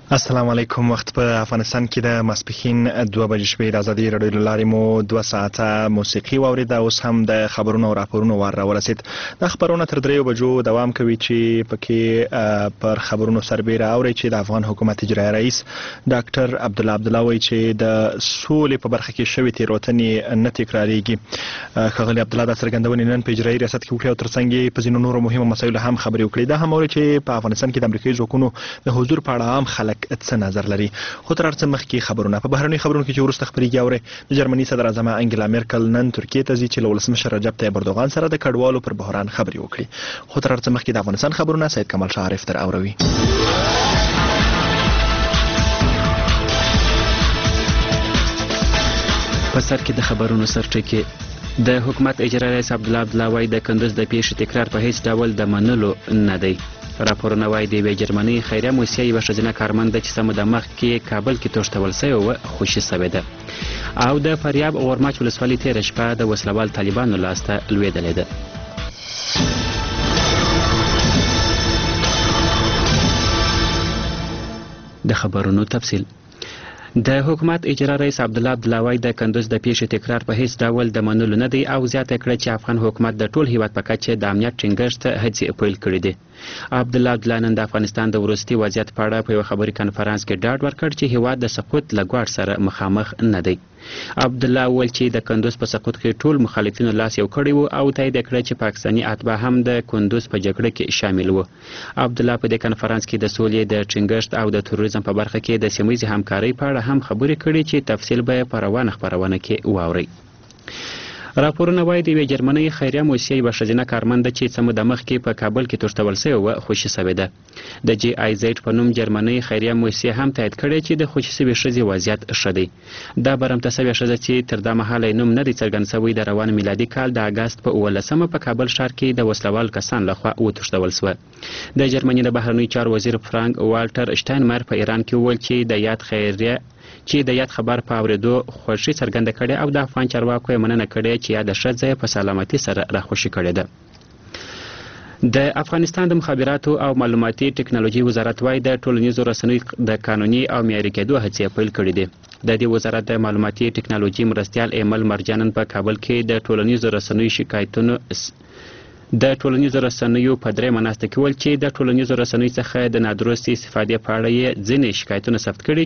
السلام علیکم. وخت په افغانستان کې د ماسپښین 2 بجې شوې. د ازادي راډیو له لارې مو 2 ساعته موسیقي واورېده. اوس هم د خبرونو او راپورونو وار راورسېد. د خبرونه تر 3 بجو دوام کوي چې پکې پر خبرونو سربېره اوري چې د افغان حکومت اجرایي رئیس ډاکټر عبدالله عبدالله وایي چې د سولې په برخه کې شوې تېروتنې نه تکرارېږي. ښاغلي عبدالله دا څرګندونې نن په اجرایي ریاست کې وکړې او ترڅنګ یې په ځینو نورو مهمو مسایلو هم خبرې وکړې. دا هم اوري چې په افغانستان کې د امریکایي ځواکونو د حضور په اړه عام خلک څه نظر لري. خو تر هر څه مخکې خبرونه په بهرنیو خبرونو کې چې وروسته خبرېږي اوري. د جرمني صدر اعظم انګلا میرکل نن ترکیې ته ځي چې له ولسمشر رجب طیب اردوغان سره د کډوالو پر بحران خبرې وکړي. خو تر هر څه مخکې د افغانستان خبرونه سید کمال شاه عارف در اوروي. په سر کې د خبرونو سرټکی د حکومت اجرایي رئیس عبدالله عبدالله وایي د کندوز د پیښې تکرار په هیڅ ډول د منلو نه دی. راپورونه وایي د یوې جرمني خیریه موسسې یوه ښځینه کارمنده چې څه موده مخکې کابل کې تښتول سوې وه خوشي سوې ده او د فاریاب غورماچ ولسوالي تېره شپه د وسلوال طالبانو لاسته لوېدلې ده. د خبرونو تفصیل. د حکومت اجرا رئیس عبدالله عبدالله وایي د کندوز د پیښې تکرار په هیڅ ډول د منلو نه دی او زیاته کړه چې افغان حکومت د ټول هیواد په کچه د امنیت ټینګښت هڅې پیل کړي دي. عبدالله عبدالله نن د افغانستان د وروستي وضعیت په اړه په یوه خبري کنفرانس کې ډاډ ورکړ چې هیواد د سقوط له ګواښ سره مخامخ نه دی. عبدالله وویل چې د کندوز په سقوط کې ټول مخالفینو لاس یو کړی و او تایید کړه چې پاکستاني اتباع هم د کندوز په جګړه کې شامل وو. عبدالله په دې کنفرانس کې د سولې د ټینګښت او د تروریزم په برخه کې د سیمه ییزې همکارۍ په اړه هم خبرې کړي چې تفصیل به په روانه خپرونه کې واورئ. راپورونه وایي د یوې جرمنۍ خیریه موسسې یوه ښځینه کارمنده چې څه موده مخکې په کابل کې تښتول سوې وه خوشي سوې ده. د جی آی زیډ په نوم جرمنۍ خیریه موسسې هم تایید کړی چې د خوشي سوې ښځې وضعیت ښه دی. دا برمته سوې ښځه چې تر دا مهاله نوم نه دی څرګند سوی د روان میلادي کال د اګست په 18 په کابل ښار کې د وسلوال کسان لخوا وتښتول سوه. د جرمني د بهرنیو چارو وزیر فرانک والټر شټاینمایر په ایران کې وویل چې د یاد خبر په اورېدو خوښي څرګنده کړې او د افغان چارواکو یې مننه کړې چې یاده ښځه په سلامتي سره راخوشي کړې ده. د افغانستان د مخابراتو او معلوماتي ټکنالوژي وزارت وایي د ټولنیزو رسنیو د قانوني او معیاري کېدو هڅې پیل کړي دي. د دې وزارت د معلوماتي ټکنالوژي مرستیال ایمل مرجانن په کابل کې د ټولنیزو رسنیو په درېیمه ناسته کې وویل چې د ټولنیزو رسنیو څخه د نادرستې استفادې په اړه یې ځینې شکایتونه ثبت کړي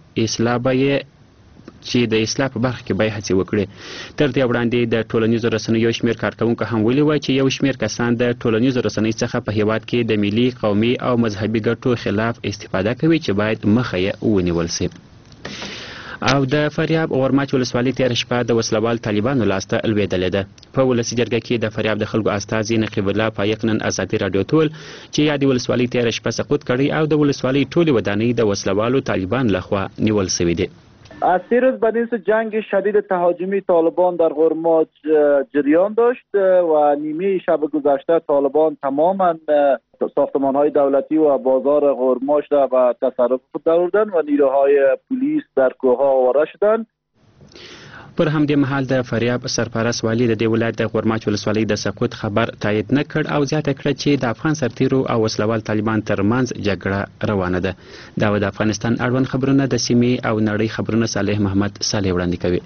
چې د اصلاح په برخه کې به یې هڅې وکړي. تر دې وړاندې د ټولنیزو رسنیو یو شمېر کارکوونکو هم ویلي وای چې یو شمېر کسان د ټولنیزو رسنیو څخه په هیواد کې د ملي، قومي او مذهبي ګټو خلاف استفاده کوي چې باید مخه یې ونیول سي. او د فاریاب غورماچ ولسوالي تېره شپه د وسلوال طالبانو لاسته لوېدلې ده. په ولسي جرګه کې د فاریاب د خلکو استازي نقیب الله پایق نن ازادي راډیو ته ویل چې یادې ولسوالۍ تېره شپه سقوط کړی او د ولسوالۍ ټولې ودانۍ د وسلوالو طالبان لخوا نیول سوي دي. از 3 روز بعد این جنگ شدید تهاجمی طالبان در غورماچ جریان داشت و نیمه شب گذشته طالبان تماما ساختمان‌های دولتی و بازار غورماچ را به تصرف خود درآوردند و نیروهای پلیس در کوه‌ها آواره شدند. پر همدې مهال د فاریاب سرپرست والی د دې ولایت د غورماچ ولسوالۍ د سقوط خبر تایید نه کړ او زیاته کړه چې د افغان سرتیرو او وسلوال طالبان ترمنځ جګړه روانه ده. دا د افغانستان اړوند خبرونه د سیمې او نړۍ خبرونه صالح محمد صالح وړاندې کوي.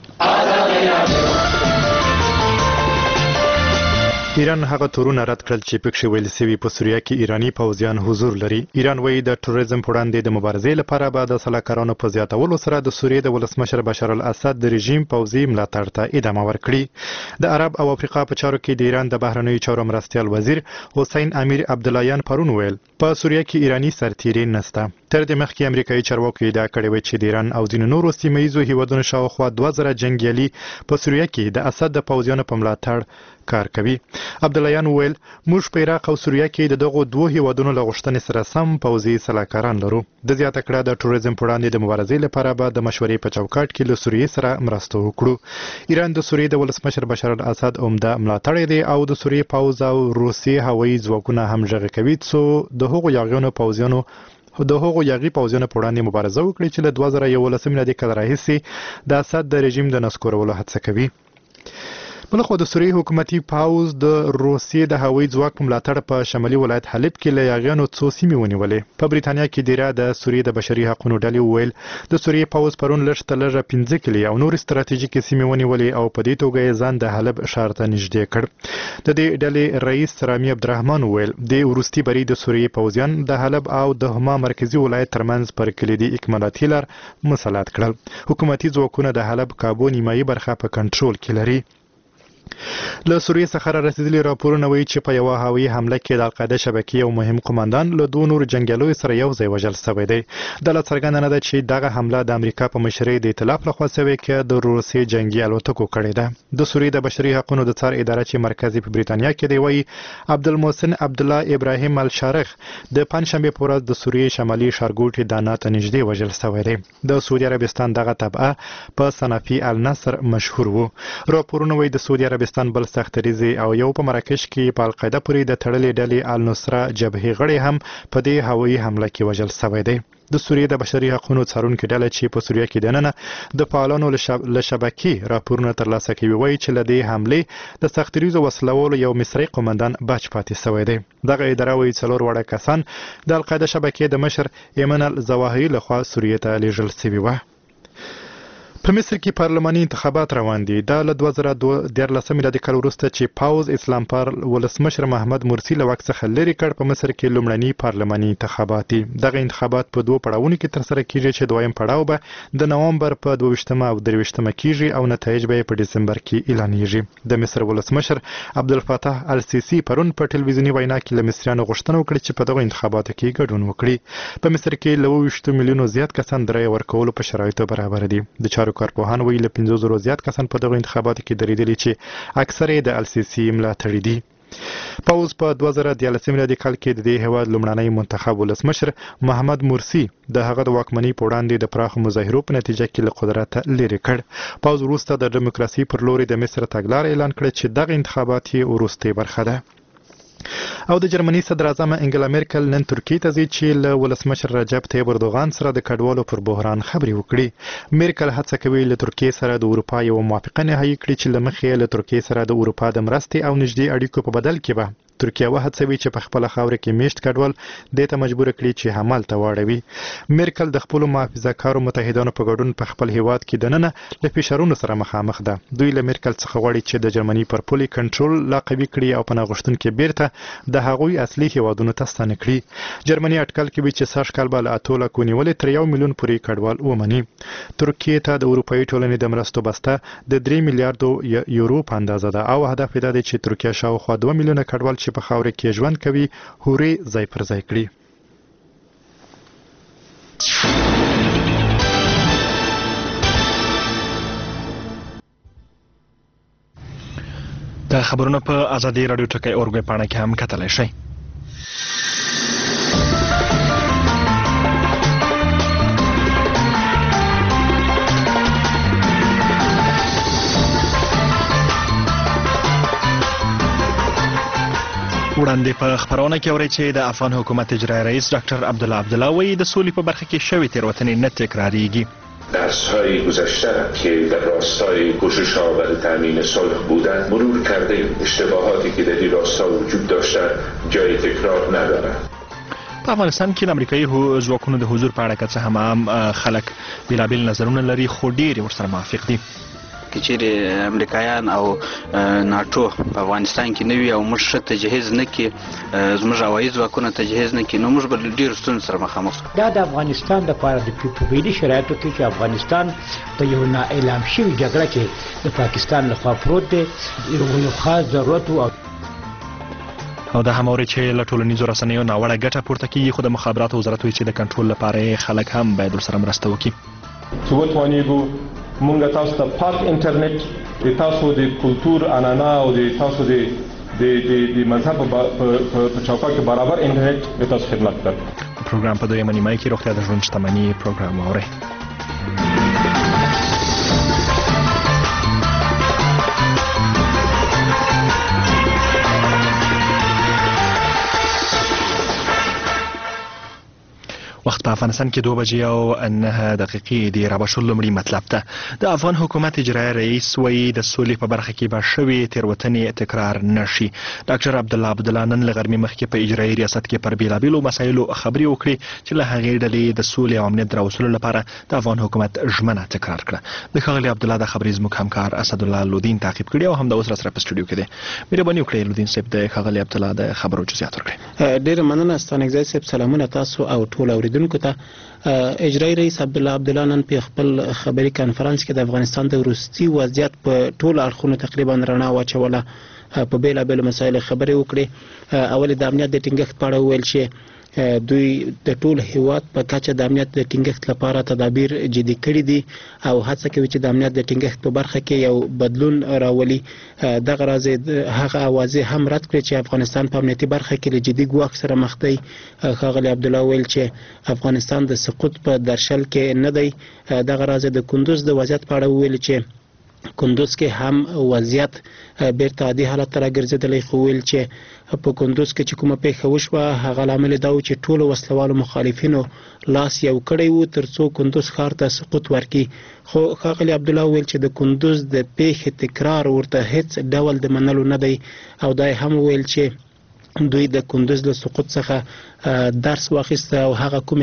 ایران هغه تورونه رد کړل چې پکښې ویل سوي په سوریه کې ایرانی پوځیان حضور لري. ایران وایي د تروریزم په وړاندې د مبارزې لپاره به د سلاکارانو په زیاتولو سره د سوریې د ولسمشر بشار الاسد د رژیم پوځي ملاتړ ته ادامه ورکړي. د عرب او افریقا په چارو کې د ایران د بهرنیو چارو مرستیال وزیر حسین امیر عبداللهیان پرون ویل په سوریه کې ایرانی سرتیري نشته. تر دې مخکې امریکایي چارواکو ادعا کړې وه چې د ایران او ځینو نورو سیمه ییزو هیوادونو شاوخوا 2000 جنګیالي په سوریه کې د اسد د پوځیانو په ملاتړ کار کوي. عبداللهیان ویل موږ په عراق او سوریه کې د دغو دوو هیوادونو له غوښتنې سره سم پوځي سلاکاران لرو. د زیاته کړه د تروریزم په وړاندې د مبارزې لپاره به د مشورې په چوکاټ کې له سوریې سره مرسته وکړو. ایران د سوریې د ولسمشر بشار الاسد عمده ملاتړی دی او د سوریې پوځ او روسیې هوایي ځواکونه هم غږ کوي څو د هغو یاغیانو پوځیانو په وړاندې مبارزه وکړي چې له 2011 میلادي کال راهیسې د اسد د رژیم د نسکورولو هڅه کوي. بلخو د سوریې حکومتي پاوز د روسیې د هوایي ځواک په ملاتړ په شمالي ولایت حلب کې له یاغیانو څو سیمې ونیولې. په بریتانیا کې دیره د سوریې د بشري حقوقو ډلې وویل د سوریې پاوز پرون لږ تر لږه 15 کلي او نور ستراتیژیکې سیمې ونیولې او په دې توګه یې ځان د حلب ښار ته نږدې کړ. د دې ډلې رئیس رامي عبدالرحمن وویل د وروستي بری د سوریې پوځیان د حلب او د هما مرکزی ولایت ترمنځ پر کلیدي اکمالاتي لار مسلط کړل. حکومتي ځواکونه د حلب کابو نیمایي برخه په کنټرول کې لري. له سوریې څخه را رسیدلي راپورونه وایي چې په یوه هوایي حمله کې د القاعده شبکې یو مهم قوماندان له دوه نورو جنګیالیو سره یو ځای وژل شوی دی. دا لا څرګنده نه ده چې دغه حمله د امریکا په مشرۍ د ائتلاف لخوا شوې کې د روسیې جنګي الوتکو کړې ده. د سوریې د بشري حقوقو د څار اداره چې مرکزي په بریتانیا کې دی وایي عبدالمحسن عبدالله ابراهیم الشارخ د پنځشنبه په ورځ د سوریې شمالي ښارګوټي دانا ته نږدې وژل شوی دی. د سعودي عربستان دغه تبعه په صنافي النصر مشهور وو. راپورونه وایي د سعودي عربستان بل سختریزي او یو په مراکش کې په القاعده پورې د تړلې ډلې النصره جبهې غړي هم په دې هوایي حمله کې وژل شوی دی. د سوریې د بشري حقوقو څارونکو ډله چې په سوریه کې دننه د فعالانو له شبکې راپورونه ترلاسه کوي وایي چې له دې حملې د سختریزو وسلوالو یو مصري قومندان بچ پاتې شوی دی. دغه اداره وایي 4 وړه کسان د القاعده شبکې د مشر ایمن الزواهری لخوا سوریې ته لیږل شوي وو. په مصر کې پارلماني انتخابات روان دي. دا له 2014 میلادي کال وروسته چې پاوز اسلام پال ولسمشر محمد مرسی له واک څخه لرې کړ په مصر کې لومړني پارلماني انتخابات دي. دغه انتخابات په 2 پړاوونو کې ترسره کیږي چې دویم پړاو به د نوامبر په 22 او 23 کیږي او نتایج به په دسمبر کې اعلانېږي. د مصر ولسمشر عبدالفتاح السیسی پرون په ټلویزیوني وینا کې له مصریانو غوښتنه وکړه چې په دغه انتخاباتو کې ګډون وکړي. په مصر کې له 20 میلیونو زیات کسان د رایې ورکولو په شرایطو برابر دي. د چارو کارپوهان ویل 500 زیات کسان په دغه انتخاباتو کې درېدلي چې اکثره یې د السیسی ملاتړي دي. پاوز په 2014 میلادي کال کې د دې هیواد لومړنی منتخب ولسمشر محمد مرسی د هغه د واکمنۍ په وړاندې د پراخ مظاهرو په نتیجه کې له قدرت لرې کړ. پاوز وروسته د دیموکراسي پر لوري د مصر تګلارې اعلان کړ چې دغه انتخابات یې وروستۍ برخه ده. او د جرمني صدر اعظم انګلا میرکل نن ترکیې ته ځي چې له ولسمشر رجب طیب اردوغان سره د کډوالو پر بحران خبرې وکړي. میرکل هڅه کوي له ترکیې سره د اروپا یو موافقه نهایی کړي چې له مخې له ترکیې سره د اروپا د مرستې او نږدې اړیکو په بدل کې به ترکیه وهڅوي چې په خپل خاور کې میشت کډوال د ته مجبور کړي چې حمل ته واړوي. میرکل د خپل محافظه‌کارو متحدانو په ګډون په خپل هیواد کې دننه له فشارونو سره مخامخ ده. دوی له میرکل څخه غواړي چې د جرمني پر پولي کنټرول لا قوي کړي او په نغښتون کې بیرته د هغوی اصلي هیوادونو ته ستنه کړي. جرمني اټکل کوي چې سږ کال به له 8 لک ونیولې تر 1 میلیون پورې کډوال ومني. ترکیه ته د اروپאי ټولنې د مرستو بسته د 3 میلیارډ یورو په اندازه ده او هدف یې دی چې ترکیه شاوخوا 2 میلیونه کډوال په خاور کې ژوند کوي هوري ځای پر ځای کړي. د خبرونو په ازادي رادیو ټکی اورګوي پاڼه کې هم کتلی شئ. وړاندې په خبرونه کې اورئ چې د افغان حکومت اجرایی رئیس ډاکټر عبدالله عبدالله وایي د سولې په برخه کې شوې تېروتنې نه تکراریږي. درس‌های گذشته که در راستای کوشش‌ها برای تامین صلح بودند مرور کردیم. اشتباهاتی که در این راستا وجود داشتند جای تکرار ندارند. په افغانستان کې د امریکایي ځواکونو د حضور په اړه که څه هم عام خلک بېلابېل نظرونه لري خو ډېر ورسره موافق دي. که چیرې امریکایان او ناټو په افغانستان کې نه وي او موږ ښه تجهیز نه کړي زموږ هوایي ځواکونه تجهیز نه کړي نو موږ به له ډېرو ستونزو سره مخامخ شو. دا د افغانستان دپاره د فعلي شرایطو کې چې افغانستان په یو نااعلان شوي جګړه کې د پاکستان لخوا پروت دی یو خاص ضرورت او دا هم اوري چې له ټولنیزو رسنیو ناوړه ګټه پورته کیږي خو د مخابراتو وزارت وایي چې د کنټرول لپاره خلک هم باید ورسره مرسته وکړي. چې وتوانېږو مونږ تاسو ته پاک انټرنیټ د تاسو د کلتور عنعنه او د تاسو د مذهب په چوکاټ کې برابر انټرنیټ د تاسو خدمت کوي. پروګرام په دویمه نیمایي کې روغتیا د ژوند شتمني پروګرام اورئ. وخت په افغانستان کې 2 بجې او 9 دقیقې دی. رابشل لومړی مطلب ته د افغان حکومت اجرایي رئیس وایي د سولې په برخه کې به شوې تېروتنې تکرار نشي. ډاکټر عبدالله عبدالله نن له غرمې مخکې په اجرایي ریاست کې پر بیلابیلو مسایلو خبرې وکړې چې له هغې ډلې د سولې او امنیت راوستلو لپاره د افغان حکومت ژمنه تکرار کړه. د ښاغلي عبدالله د خبرې زموږ همکار اسدالله لودین تعقیب کړي او همدا اوس راسره په سټوډیو کې دی. مهرباني وکړئ لودین صاحب د ښاغلي عبدالله د خبرو جزئیات ورکړئ. ډېره مننه ستانکزی صاحب. سلامونه تاسو او ټول اوریدونکو ته. اجرایي رئیس عبدالله عبدالله نن په خپل خبري کانفرنس کې د افغانستان د وروستي وضعیت په ټول اړخونو تقریبا رڼا واچوله. په بیلابیلو مسایلو خبرې وکړې. اول د امنیت د ټینګښت په اړه وویل چې دوی د ټول هیواد په کچه د امنیت د ټینګښت لپاره تدابیر جدي کړي دي او هڅه کوي چې د امنیت د ټینګښت په برخه کې یو بدلون راولي. دغه راز هغه اوازې هم رد کړې چې افغانستان په امنیتي برخه کې له جدي ګواښ سره مخ دی. ښاغلي عبدالله ویل چې افغانستان د سقوط په درشل کې نه دی. دغه راز د کندوز د وضعیت په اړه ویل چې کندوز کې هم وضعیت بیرته عادي حالت ته راګرځېدلی، خو ویل چې په کندوز کې چې کومه پیښه وشوه هغه لامل دا و چې ټولو وسلوالو مخالفینو لاس یو کړی و تر څو کندوز ښار ته سقوط ورکړي. خو ښاغلي عبدالله ویل چې د کندوز د پیښې تکرار ورته هیڅ ډول د منلو نه دی او دا هم ویل چې دوی د کندوز له سقوط څخه درس واخیسته او هغه کومې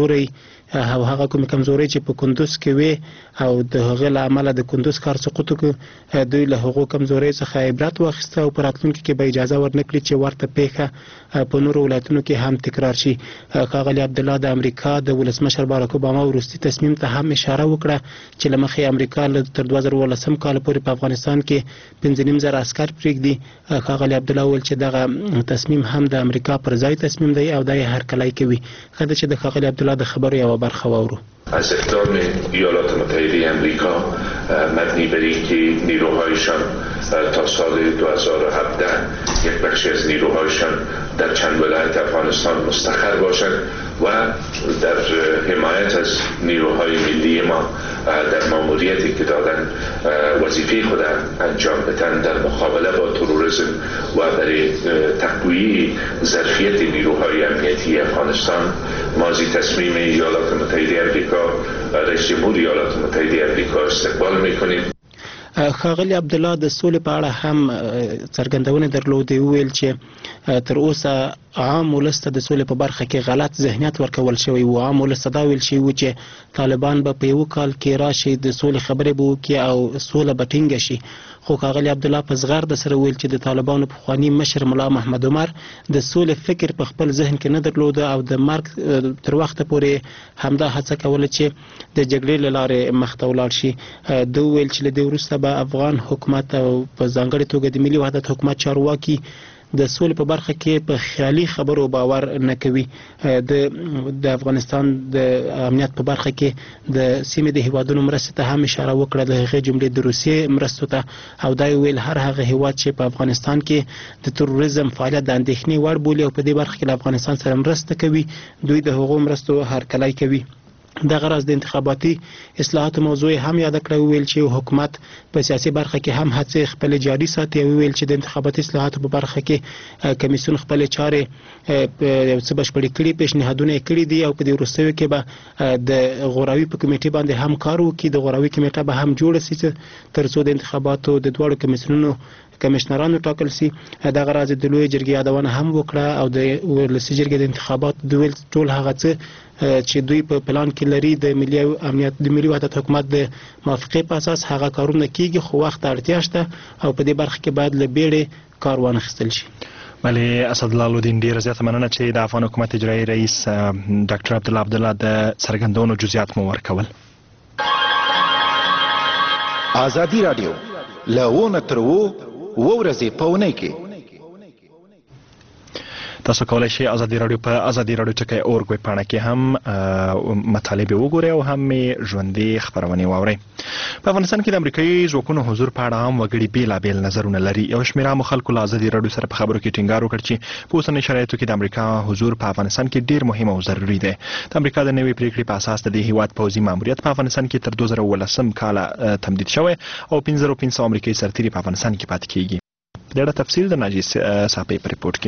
کمزورۍ چې په کندوز کې وي او د هغې له امله د کندوز ښار سقوط وکړ، دوی له هغو کمزورۍ څخه عبرت واخیسته او په راتلونکي کې به اجازه ورنکړي چې ورته پیښه په نورو ولایتونو کې هم تکرار شي. ښاغلي عبدالله د امریکا د ولسمشر باراک اوباما وروستي تصمیم ته هم اشاره وکړه چې له مخې امریکا تر 2018 کال پورې په افغانستان کې 5,500 عسکر پرېږدي. ښاغلي عبدالله ویل چې دغه تصمیم هم د امریکا پر ځای تصمیم دی او دا یې هرکلی کوي. ښه ده چې د ښاغلي عبدالله د خبرو یوه برخه واورو. از اقدام ایالات متحده امریکا مبنی بر اینکه نیروهایشان تا سال 2017 یک بخشی از نیروهایشان در چند ولایت افغانستان مستقر باشند و در حمایت از نیروهای ملی ما در ماموریتی که دادن وظیفه خود انجام بدن در مقابله با تروریسم و برای تقویت ظرفیت نیروهای امنیتی افغانستان ماضی تصمیم ایالات متحده امریکا رئیس جمهور ایالات متحده امریکا استقبال میکنیم. ښاغلي عبدالله د سولې په اړه هم څرګندونې درلودې. وویل چې تر اوسه عام ولس ته د سولې په برخه کې غلط ذهنیت ورکول شوی و. عام ولس ته دا ویل شوی و چې طالبان به په یو کال کې راشي، د سولې خبرې به وکړي او سوله به ټینګه شي. خو ښاغلي عبدالله په زغرده سره ویل چې د طالبانو پخواني مشر ملا محمد عمر د سولې فکر په خپل ذهن کې نه درلوده او د مرګ تر وخته پورې همدا هڅه کوله چې د جګړې له لارې مخته ولاړ شي. دوی ویل چې له دې وروسته به افغان حکومت او په ځانګړې توګه د ملي وحدت حکومت چارواکي د سولې په برخه کې په خیالي خبرو باور نه کوي. د افغانستان د امنیت په برخه کې د سیمې د هیوادونو مرستې ته هم اشاره وکړه، د هغې جملې د روسیې مرستو ته، او دا ویل هر هغه هیواد چې په افغانستان کې د تروریزم فعالیت د اندېښنې وړ بولي او په دې برخه کې له افغانستان سره مرسته کوي، دوی د هغو مرستو هرکلی کوي. دغه راز د انتخاباتي اصلاحاتو موضوع هم یاد کړی. ویل چې حکومت په سیاسي برخه کې هم هڅې خپل جاري ساتي او ویل چې د انتخاباتي اصلاحاتو په برخه کې کمیسیون خپل چارې یو څه بشپړې کړي، پیشنهادونه کړي دي او په دې وروستیو کې به د غوراوي په کمیټې باندې هم کار وکړي. د غوراوي کمیټه به هم جوړه شي تر څو د انتخاباتو د دواړو کمیسیونونو کمشنرانو ټاکل شي. دغه راز د لوی جرګې یادونه هم وکړه او د ولسي جرګې د انتخابات د ټول هغه څه چې دوی په پلان کې لري د ملي امنیت د ملي وحدت حکومت د موافقې په اساس هغه کارونه کیږي، خو وخت اړتیا شته او په دې برخه کې باید له بیړې کار وانخیستل شي. بله اسدالله لودین ډیره زیاته مننه چې د افغان حکومت اجرایي رئیس ډاکټر عبدالله عبدالله د څرګندونو جزئیات مو ورکول. ازادي رادیو له ونه تر ورځې په اونۍ کې تاسو کولای شئ ازادي رادیو په ازادي رادیو ټکی اورګ ویب پاڼه کې هم مطالب وګورئ او هم ژوندۍ خبرونه واورئ. په افغانستان کې د امریکایي ځواکونو حضور په اړه هم وګړي بیلابیل نظرونه لري. یو شمېر عامو خلکو له ازادي رادیو سره په خبرو کې ټینګار وکړ چې په اوسنیو شرایطو کې د امریکا حضور په افغانستان کې ډیر مهم او ضروري دی. د امریکا د نوې پریکړې په اساس د دې هیواد پوځي ماموریت په افغانستان کې تر 2018 کال تمدید شوی او 1500 امریکایي سرتیري په افغانستان کې پاتې کیږي. ډېر تفصیل د ناجی صاحب په ریپورت کې.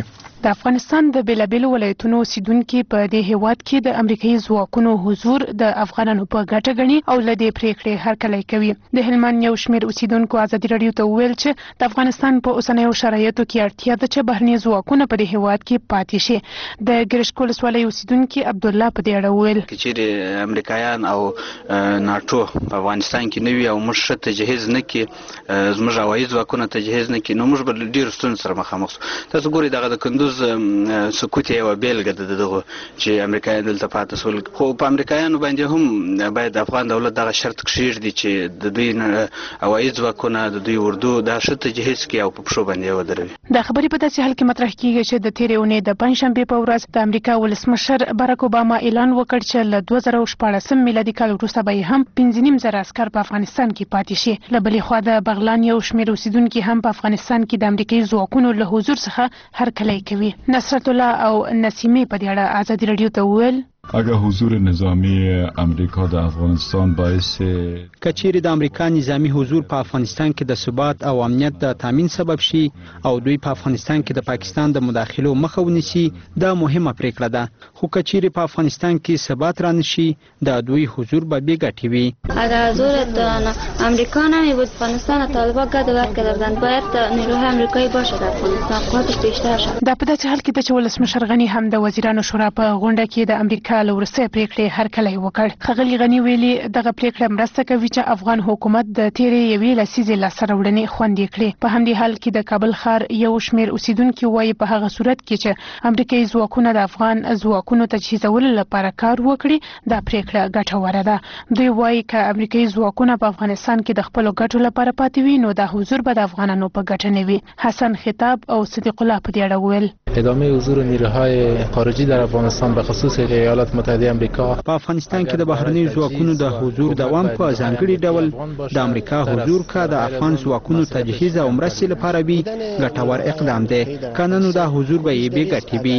د افغانستان د بیلابیلو ولایتونو اوسیدونکي په دې هیواد کې د امریکایي ځواکونو حضور د افغانانو په ګټه ګڼي او له دې پریکړې هرکلی کوي. د هلمند یو شمېر اوسیدونکو ازادي راډیو ته وویل چې د افغانستان په اوسنیو شرایطو کې اړتیا ده چې بهرني ځواکونه په دې هیواد کې پاتې شي. د ګرشک ولسوالۍ اوسیدونکي عبدالله په دې اړه وویل چې چیرې امریکایان او ناټو په افغانستان کې نه وي او موږ ښه تجهیز نه کړي، زموږ هوایي ځواکونه تجهیز نه کړي، نو موږ به ډېرو ستونزو سره مخامخ شو. تاسو ګورئ دغه د کندوز سکوت یوه بیلګه ده دغه چې امریکایان دلته پاتې شول، خو په امریکایانو باندې هم باید د افغان دولت دغه شرط کښېږدي چې د دوی هوایي ځواکونه د دوی اردو دا ښه تجهیز کړي او په پښو باندې ودروي. دا خبرې په داسې حال کې مطرح کیږي چې د تېرې اونۍ د پنجشنبې په ورځ د امریکا ولسمشر باراک اوباما اعلان وکړ چې له 2014 میلادي کال وروسته به هم 5.5 زره عسکر په افغانستان کې پاتې شي. له بلې خوا د بغلان یو شمېر اوسیدونکي هم په افغانستان کې د امریکایي ځواکونو له حضور څخه هرکلی کوي. نصرت الله او نسیمې په دې اړه ازادي راډیو ته وویل اگر حضور نظامی امریکا در افغانستان باعث کچیر د امریکا نظامی حضور په افغانستان کې د ثبات او امنیت د تامین سبب شي او دوی په افغانستان کې د پاکستان د مداخلو مخه ونیسي دا مهمه پریکړه ده، خو کچیر په افغانستان کې ثبات رانشي د دوی حضور به بی ګټي وي. اگر حضور امریکا نمی بود افغانستان طالبان گدوات کردن باید نیروهای امریکایی باشه در افغانستان قوتش بیشتر شد. دا په داسې حال کې چې ولسمشر غنی هم د وزیرانو شورا په غونډه کې د امریکا له وروستۍ پریکړې هرکلی وکړ. ښاغلي غني ویلي دغه پریکړه مرسته کوي چې افغان حکومت د تیرې یوې لسیزې لاسته راوړنې خوندي کړي. په همدې حال کې د کابل ښار یو شمېر اوسیدونکي وایي په هغه صورت کې چې امریکایي ځواکونه د افغان ځواکونو تجهیزولو لپاره کار وکړي دا پریکړه ګټوره ده. دوی وایي که امریکایي ځواکونه په افغانستان کې د خپلو ګټو لپاره پاتې وي نو دا حضور به د افغانانو په ګټه نه وي. حسن خطاب او صدیق الله په دې اړه وویل ادامه حضور نیروهای خارجی در افغانستان به خصوص ایالات متحده آمریکا په افغانستان کې د بهرنیو ځواکونو د حضور دوام په ځانګړي ډول د امریکا حضور کا د افغان ځواکونو تجهیز او مرستې لپاره وي ګټور اقدام دی، کنه نو دا حضور به یې بې ګټې وي.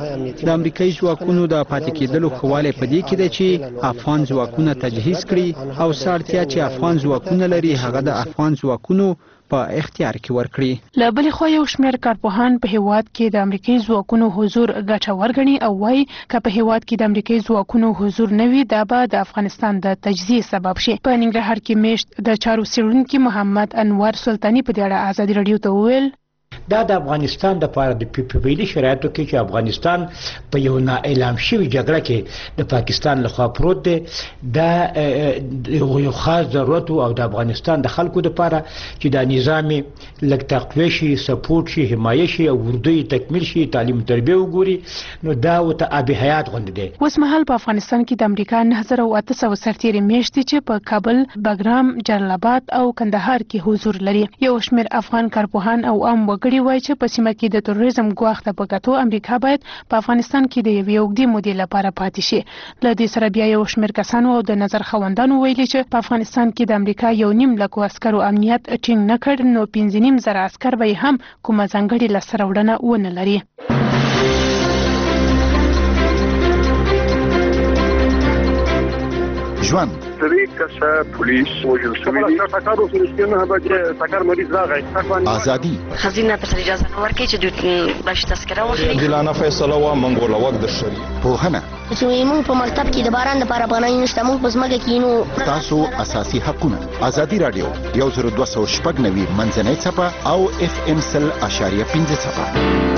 د امریکایي ځواکونو د پاتې کېدلو ښه والی په دې کې دی چې افغان ځواکونه تجهیز کړي او څه اړتیا چې افغان ځواکونه لري هغه د افغان ځواکونو په اختیار کې ورکړي. له بلې خوا یو شمېر کارپوهان په هیواد کې د امریکایي ځواکونو حضور ګټور ګڼي او وایي که په هیواد کې د امریکایي ځواکونو حضور نه وي دا به د افغانستان د تجزیې سبب شي. په ننګرهار کې میشت د چارو څېړونکي محمد انور سلطاني په دې اړه ازادي راډیو ته وویل دا د افغانستان د پاره د پیپیلي شرایطو کې چې افغانستان په یو نا اعلان شوی جګړه کې د پاکستان لخوا پروت دی دا یو خاص ضرورت او د افغانستان د خلکو لپاره چې د نظام لږ تقویه شي، سپورټ شي، حمایه شي او اردو تکمیل شي، تعلیم تربیه وګوري نو دا وته آب حیات غوندي دی. اوس مهال په افغانستان کې د امریکا 9800 سرتیري میشتي چې په کابل، بګرام، جلال او کندهار کې حضور لري. یو شمېر افغان کارپوهان او عام وګړي وایي چې په سیمه کې د تروریزم ګواښ ته په کتو امریکا باید په افغانستان کې د یوې اوږدې مودې لپاره پاتې شي. له دې سره بیا یو شمېر کسانو او د نظر خاوندانو ویلي چې په افغانستان کې د امریکا 1.5 لکو عسکرو امنیت ټینګ نه کړ نو 5.5 زره عسکر به هم کومه ځانګړې لاسته راوړنه ونه لري. ژوند سری کسه پولیس وژل شوی دی ټاکر اوس نشته به ټاکر مریض راغی ازادي خزینه ته اجازه نه ورکړي چې دوی باش تذکره واخلي دلانه فیصله و منګول وخت د شری پوهنه چې موږ په مکتب کې د باران لپاره پناه نشته موږ په ځمکه کې نو تاسو اساسي حقونه ازادي رادیو 1290 منځنۍ صفه او FM 100.5 صفه.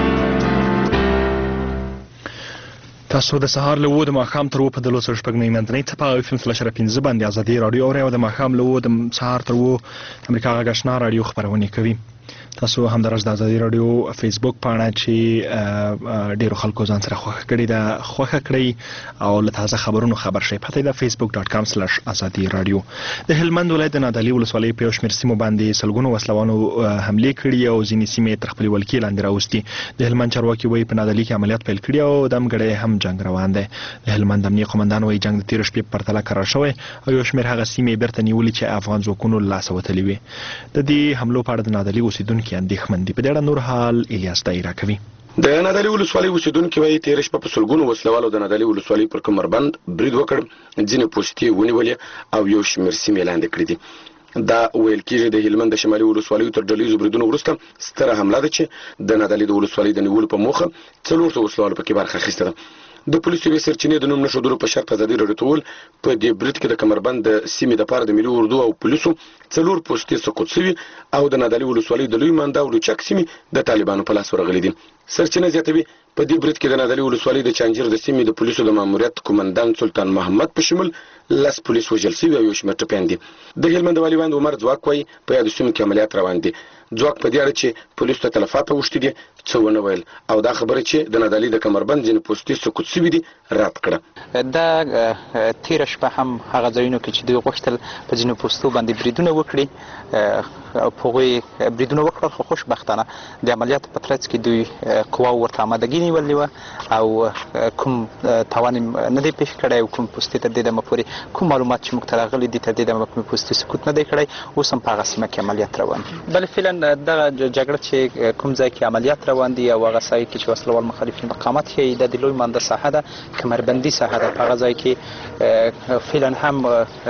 تاسو د سهار له 9 د ماښام تر 10 په 2.5 منځنۍ صفه او FM 100.5 باندې ازادي رادیو او د ماښام له 9 د سهار تر 10 امریکا غږ آشنا رادیو خبرونه کوي. تاسو هم درز د ازادي رادیو فیسبوک پاڼه چې ډیرو خلکو ځان سره خوښه کړې ده خوښه کړئ او له تازه خبرونو خبر شئ. پته ده facebook.com/azadi radio. د هلمند ولایت د نادعلي ولسوالۍ په یو شمېر سیمو باندې سلګونو وسلوانو حملې کړي او ځینې سیمې تر خپلې ولکې لاندې راوستي. د هلمند چارواکي وایي په نادعلي کې عملیات پیل کړي او د امګړۍ هم جنگ روان دی. د هلمند امنیه قومندان وایي جنگ د تېرې شپې په پرتله کرار شوی او یو شمېر هغه سیمې بیرته نیولې چې افغان ځواکونو له لاسه وتلې وې. د دې حملو په اړه د نادعلي اوسیدونکي اندېښمن دي. په دې اړه نور حال الیاس دایره کوي. د نادعلي ولسوالۍ اوسیدونکي وایي تېره شپه په سلګونو وسلوالو د نادعلي ولسوالۍ پر کمربند برید وکړ، ځینې پوستې ونیولې او یو شمېر سیمې لاندې کړې دي. دا ویل کېږي د هلمند د شمالي ولسوالیو تر ډلهییزو بریدونو وروسته ستره حمله ده چې د نادعلي د ولسوالۍ د نیولو په موخه 400 وسلوالو پکې برخه اخیسته ده. د پولیسو یوې سرچینې د نوم نښودلو په شرط ازادي راډیو ته وویل په دې برید کې د کمربند د سیمې دپاره د ملي اردو او پولیسو 4 پوستې سقوط شوي او د نادعلي ولسوالۍ د لوی مانده او لوچک سیمې د طالبانو په لاس ورغلي دي. سرچینه زیاتوي په دې برید کې د نادعلي ولسوالۍ د چانجیر د سیمې د پولیسو د ماموریت قومندان سلطان محمد په شمول 10 پولیس وژل شوي او یو شمېر ټپیان دي. د هلمند والي واند عمر ځواک وایي په یادو سیمو کې عملیات روان دي. ځواک په دې اړه چې پولیسو ته تلفات اوښتي دي څه ونه ویل او دا خبره چې د نادعلي د کمربند ځینې پوستې سقوط شوي دي رد کړه. دا تیره شپه هم هغه ځایونو کې چې دوی غوښتل په ځینو پوستو باندې بریدونه وکړي او په هغوی بریدونه وکړل خو خوشبختانه د عملیاتو په ترڅ کې دوی قواو ورته امادګي نیولې وه او کوم تاوان نه دی پېښ کړی او کوم پوستې تر دې دمه پورې کوم معلومات چې موږ ته راغلي دي تر دې دمه کومې پوستې سقوط نه دی کړی. اوس هم په هغه سیمه کې عملیات روان دي. بلې فعلا دغه جګړه چې کوم ځای کې عملیات روان دي او هغه ځای کې چې وسلوال مخالفین مقاومت کوي د لوی مانده ساحه ده کمربندي ساحه ده. په هغه ځای کې فعلا هم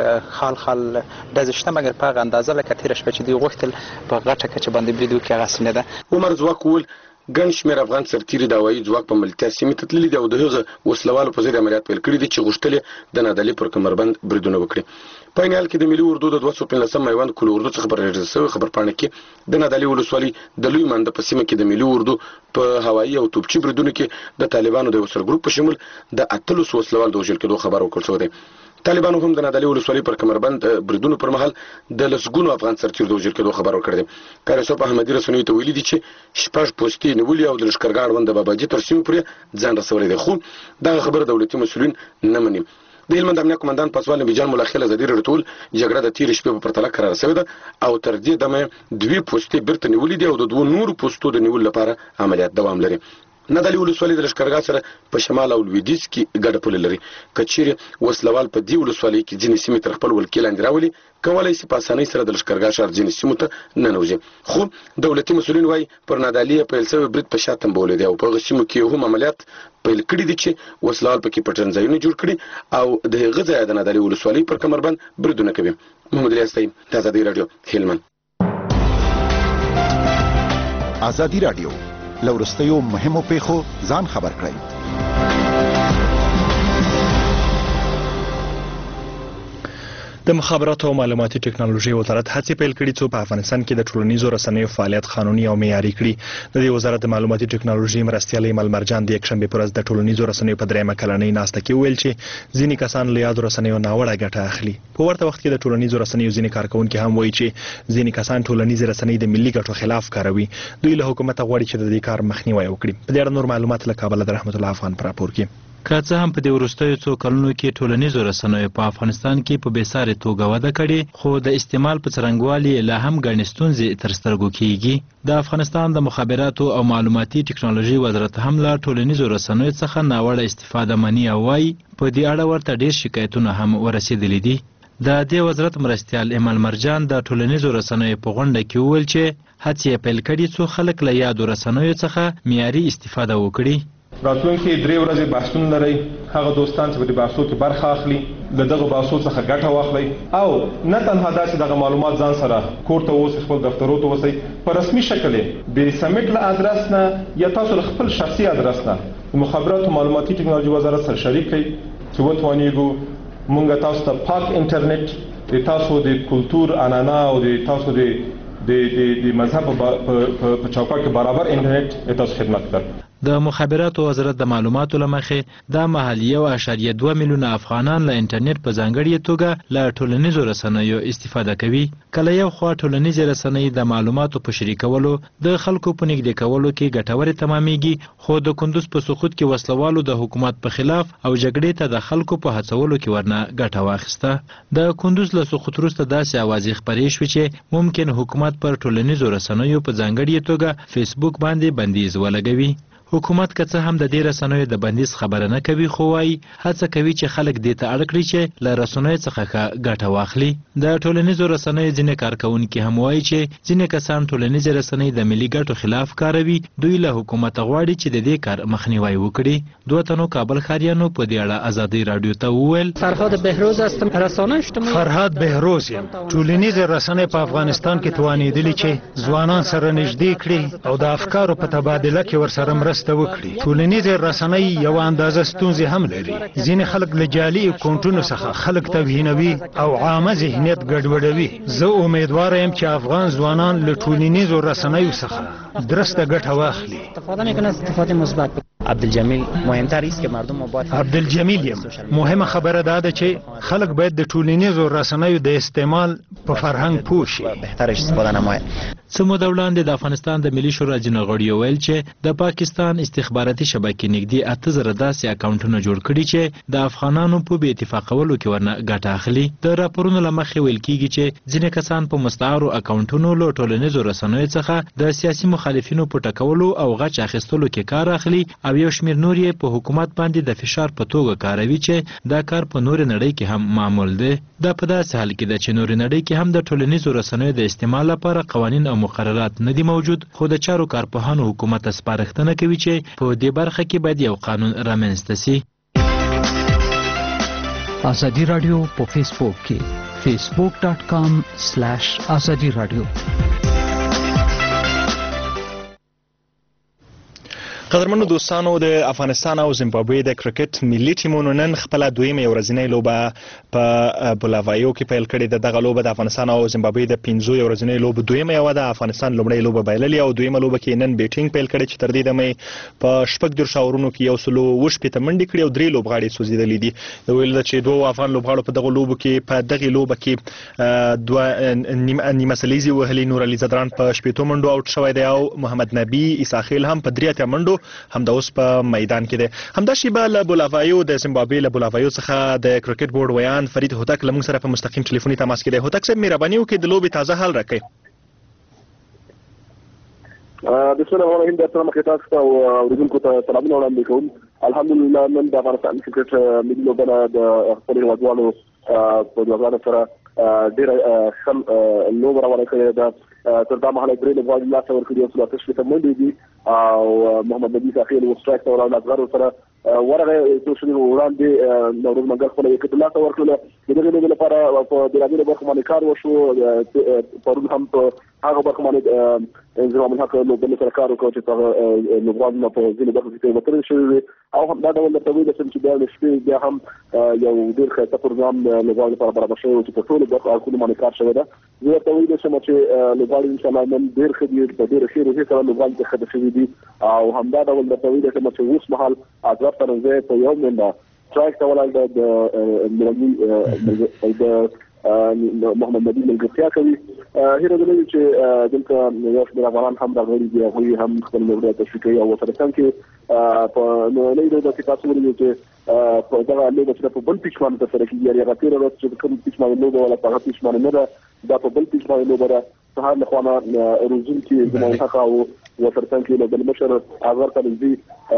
خال ډزې شته مګر په هغه اندازه لکه تېره شپه چې دوی غوښتل په غټه کچه باندې برید وکړي هغسې نه ده. عمر ځواک وویل ګڼ شمېر افغان سرتیري د هوایي ځواک په ملتیا سیمې ته تللي دي او د هغه وسلوالو په ضد عملیات پیل کړي دي چې غوښتل د نادعلي پر کمربند بریدونه وکړي. په عین حال کې د ملي اردو د 215 میوند کل اردو څخه راټول شوی خبرپاڼه کې د نادعلي ولسوالۍ د لوی مانده په سیمه کې د ملي اردو په هوایي او توپچي بریدونو کې د طالبانو د وسر ګروپ په شمول د 18 وسلوال د وژل کېدو خبر ورکړل شوی دی. طالبانو هم د نادعلي ولسوالۍ پر کمربند بریدونو پر مهال د لسګونو افغان سرتیرو د وژل کېدو خبر ورکړی دی. کارسوف احمدي رسنیو ته ویلي دي چې 6 پوستې نیولې او د لښکرګاه اړوند د باباجي تر سیمې پورې ځان رسولی دی خو دغه خبره دولتي مسؤلین نه مني. د هلمند امنیه قومندان پاسوال نبي جان ملاخیل ازادي راډیو ته ویل جګړه د تېرې شپې په پرتله کراره شوې ده او تر دې دمه 2 پوستې بیرته نیولې دي او د 2 نورو پوستو د نیولو لپاره عملیات دوام لري. نادعلي ولسوالۍ د لښکرګاه سره په شمال او لویدیځ کې ګډه پوله لري. که چیرې وسلوال په دې ولسوالۍ کې ځینې سیمې تر خپل ولکې لاندې راولي کولی شي په اسانۍ سره د لښکرګاه ښار ځینې سیمو ته ننوځي خو دولتي مسؤلین وایي پر نادعلي پیل شوی برید په شا تنبولی دی او په هغه سیمو کې هم عملیات پیل کړي دي چې وسلوال پکې پټنځایونه جوړ کړي او د هغه ځایه د نادعلي ولسوالۍ پر کمربند بریدونه کوي. محمد الیاس طیب د ازادي راډیو هلمند. ازادي راډیو لورستیو مهمو پیښو ځان خبر کړئ. د مخابراتو او معلوماتي ټکنالوژي وزارت هڅې پیل کړي څو په افغانستان کې د ټولنیزو رسنیو فعالیت قانوني او معیاري کړي. د دې وزارت د معلوماتي ټکنالوژي مرستیال ایمل مرجان د یکشنبه پر ورځ د ټولنیزو رسنیو په دریمه کلنۍ ناسته کې ویل چې ځینې کسان له یادو رسنیو ناوړه ګټه اخلي. په ورته وخت کې د ټولنیزو رسنیو ځینې کارکونکي هم وایي چې ځینې کسان ټولنیزې رسنۍ د ملي ګټو خلاف کاروي. دوی له حکومت غواړي چې د دې کار مخنیوي وکړي. په دې اړه نور معلومات له کابل د رحمت الله افغان پر راپور کې. که څه هم په دې وروستیو څو کلونو کې ټولنیزو رسنیو په افغانستان کې په بېسارې توګه وده کړې خو د استعمال په څرنګوالي لا هم ګڼې ستونزې تر سترګو کېږي. د افغانستان د مخابراتو او معلوماتي ټکنالوژي وزارت هم له ټولنیزو رسنیو څخه ناوړه استفاده مني او وایي په دې اړه ورته ډېر شکایتونه هم ورسېدلي دي. د دې وزارت مرستیال ایمل مرجان د ټولنیزو رسنیو په غونډه کې وویل چې هڅې پیل کړي څو خلک له یادو رسنیو څخه معیاري استفاده وکړي. راتلونکي 3 ورځې بحثونه لري. هغه دوستان چې په دې بحثو کې برخه اخلي له دغه بحثو څخه ګټه واخلي او نه تنها دا چې دغه معلومات ځان سره کور ته ووسئ خپل دفترو ته ووسئ په رسمي شکل یې بې سمیټ له ادرس نه یا تاسو له خپل شخصي ادرس نه د مخابراتو معلوماتي ټکنالوژي وزارت سره شریک کړئ چې وتوانېږو موږ تاسو ته پاک انټرنیټ د تاسو د کلتور عنعنه او د تاسو د مذهب په چوکاټ کې برابر انټرنیټ تاسو خدمت کړو. د مخابراتو وزارت د معلوماتو لمخې د محلي 1.2 میلیونه افغانان له انټرنیټ په ځانګړې توګه له ټولنیزو رسنیو استفاده کوي. کله یو خوا ټولنیزې رسنۍ د معلوماتو په شریکولو د خلکو په نږدې کولو کې ګټورې تمامېږي خو د کندوز په سقوط کې وسلوالو د حکومت په خلاف او جګړې ته د خلکو په هڅولو کې ورنه ګټه واخیسته. د کندوز له سقوط وروسته داسې اوازې خپرې شوې چې ممکن حکومت پر ټولنیزو رسنیو په ځانګړې توګه فیسبوک باندې بندیز ولګوي. حکومت که څه هم د دې رسنیو د بندیز خبره نه کوي خو وايي هڅه کوي چې خلک دې ته اړ کړي چې له رسنیو څخه ښه ګټه واخلي. د ټولنیزو رسنیو ځینې کارکوونکي هم وایي چې ځینې کسان ټولنیزې رسنۍ د ملي ګټو خلاف کاروي. دوی له حکومت غواړي چې د دې کار مخنیوی وکړي. دوه تنو کابل ښاریانو په دې اړه ازادي رادیو ته وویل: فرهاد بهروز هستم، رسانه اجتماعي. فرهاد بهروز یم. ټولنیزې رسنۍ په افغانستان کې توانېدلي چې ځوانان سره نږدې کړي او د افکارو په تبادله کې ورسره مرسته وکړي. ټولنیزې رسنۍ یو اندازه ستونزې هم لري. ځینې خلک له جعلي اکاونټونو څخه خلک توهینوي او عامه ذهنیت ګډوډوي. زه امیدوار یم چې افغان ځوانان له ټولنیزو رسنیو څخه درسته ګټه واخلي. استفاده میکنه، استفاده مثبت. عبدالجمیل مهمتر است که مردم باید عبدالجمیل یم. مهمه خبره ده چې خلک باید د ټولنیزو رسنیو د استعمال په فرهنګ پوه شي. بهترش استفاده نماید. څه موده وړاندې د افغانستان د ملي شورا ځینو غړیو ویل چې د پاکستان استخباراتي شبکې نږدې 8000 داسې اکاونټونه جوړ کړي چې د افغانانو په بې اتفاقولو کې ورنه ګټه اخلي. د راپورونو له مخې ویل کېږي چې ځینې کسان په مستعارو اکاونټونو له ټولنیزو رسنیو څخه د سیاسي مخالفینو په ټکولو او غچ اخیستلو کې کار اخلي او یو شمېر نور یې په حکومت باندې د فشار په توګه کاروي چې دا کار په نورې نړۍ کې هم معمول دی. دا په داسې حال کې ده چې نورې نړۍ کې هم د ټولنیزو رسنیو د استعمال لپاره قوانین او مقررات نه دي موجود، خو د چارو کارپوهانو حکومت ته سپارښتنه کوي چې په دې برخه کې باید یو قانون رامنځته سي. ازادي رادیو په فیسبوک کې facebook.com/azadi radio. قدرمنو دوستانو، د افغانستان او زیمبابوې د کرکټ ملي ټیمونو نن خپله دویمه ورځنۍ لوبه په بولاوایو کې پیل کړې ده. دغه لوبه د افغانستان او زیمبابوې د 5 ورځنۍ لوبو دویمه یوه ده. افغانستان لومړۍ لوبه بایللې او دویمه لوبه کې نن بیټینګ پیل کړی چې تر دې دمه په 14 اورونو کې 108 منډې کړې او 3 لوبغاړي سوځېدلې دي. ویل چې دوه افغان لوبغاړو په دغه لوبو کې په دغه لوبه کې دوه نیمه سلیزي وهلي. نور علي زدران په 80 منډو اوټ شوی دی او محمد نبی اساخیل هم په 3 منډو همدا اوس په میدان کې دی. همدا شیبه له بولاوایو د زیمبابوې له بولاوایو څخه د کرکټ بورډ ویان فرید هوتک له موږ سره په مستقیم ټلیفوني تماس کې دی. هوتک صاحب، مهرباني وکړئ د لوبې تازه حال راکړئ. بسم الله الرحمن الرحیم. السلام علیکم تاسو ته او اوریدونکو ته سلامونه وړاندې کوم. الحمدلله نن د افغانستان کرکټ ملي لوبه د خپل هیوادوالو په دوه سره ډېره ښه لوبه روانه کړې ده. تر دا مهاله درې لوبغاړي لاسته ورکړي او 13 منډې دي او محمد نبی ساخیل و سټرایک ته ولاړ لازغر سره ورغه توشنی وړاندې نوروز منګل خپل وکټ لاسته ورکړل. د دې لوبې لپاره په بیلابیلو برخو باندې کار وشو. پرون هم په هغه برخو باندې انضمام الحق لوبې سره کار وکړ چې لوبغاړي په ځینې برخو کې وترل شوی او هم دا ډول د توید چې بیا شپې بیا هم یو ډېر ښه پروګرام لوبغاړي لپاره برابر شوی چې په ټولو برخو او کومه باندې کار شوی ده. زه توید چې لوبغاړي ان شاء الله نن ډېر ښه دي، په ډېر ښه روحیه سره لوبغاړي ښه شوي دي او همدا ډول د توید چې اوس مهال اضافه ترځه په یو منډه ټرایک ته ولاړ د محمد نبی ملګرتیا کوي. هیره ده چې دلته یو شمېر افغانان هم راغلي دي، هغوی هم خپل لوبډله تشریح کوي او ورسره څنګ کې په نړۍ لوبه کې تاسو ولیدل چې په دغه لوبه چې په بل پیچ باندې ترسره کېږي، یعنې هغه تېره ورځ چې کوم پیچ باندې لوبه ولا په هغه پیچ باندې نه ده، دا په بل پیچ باندې لوبه ده. سهار له خوا نه روزونکي زموږ حق او ورسره څنګ کې له بلمشر اظهر تنزي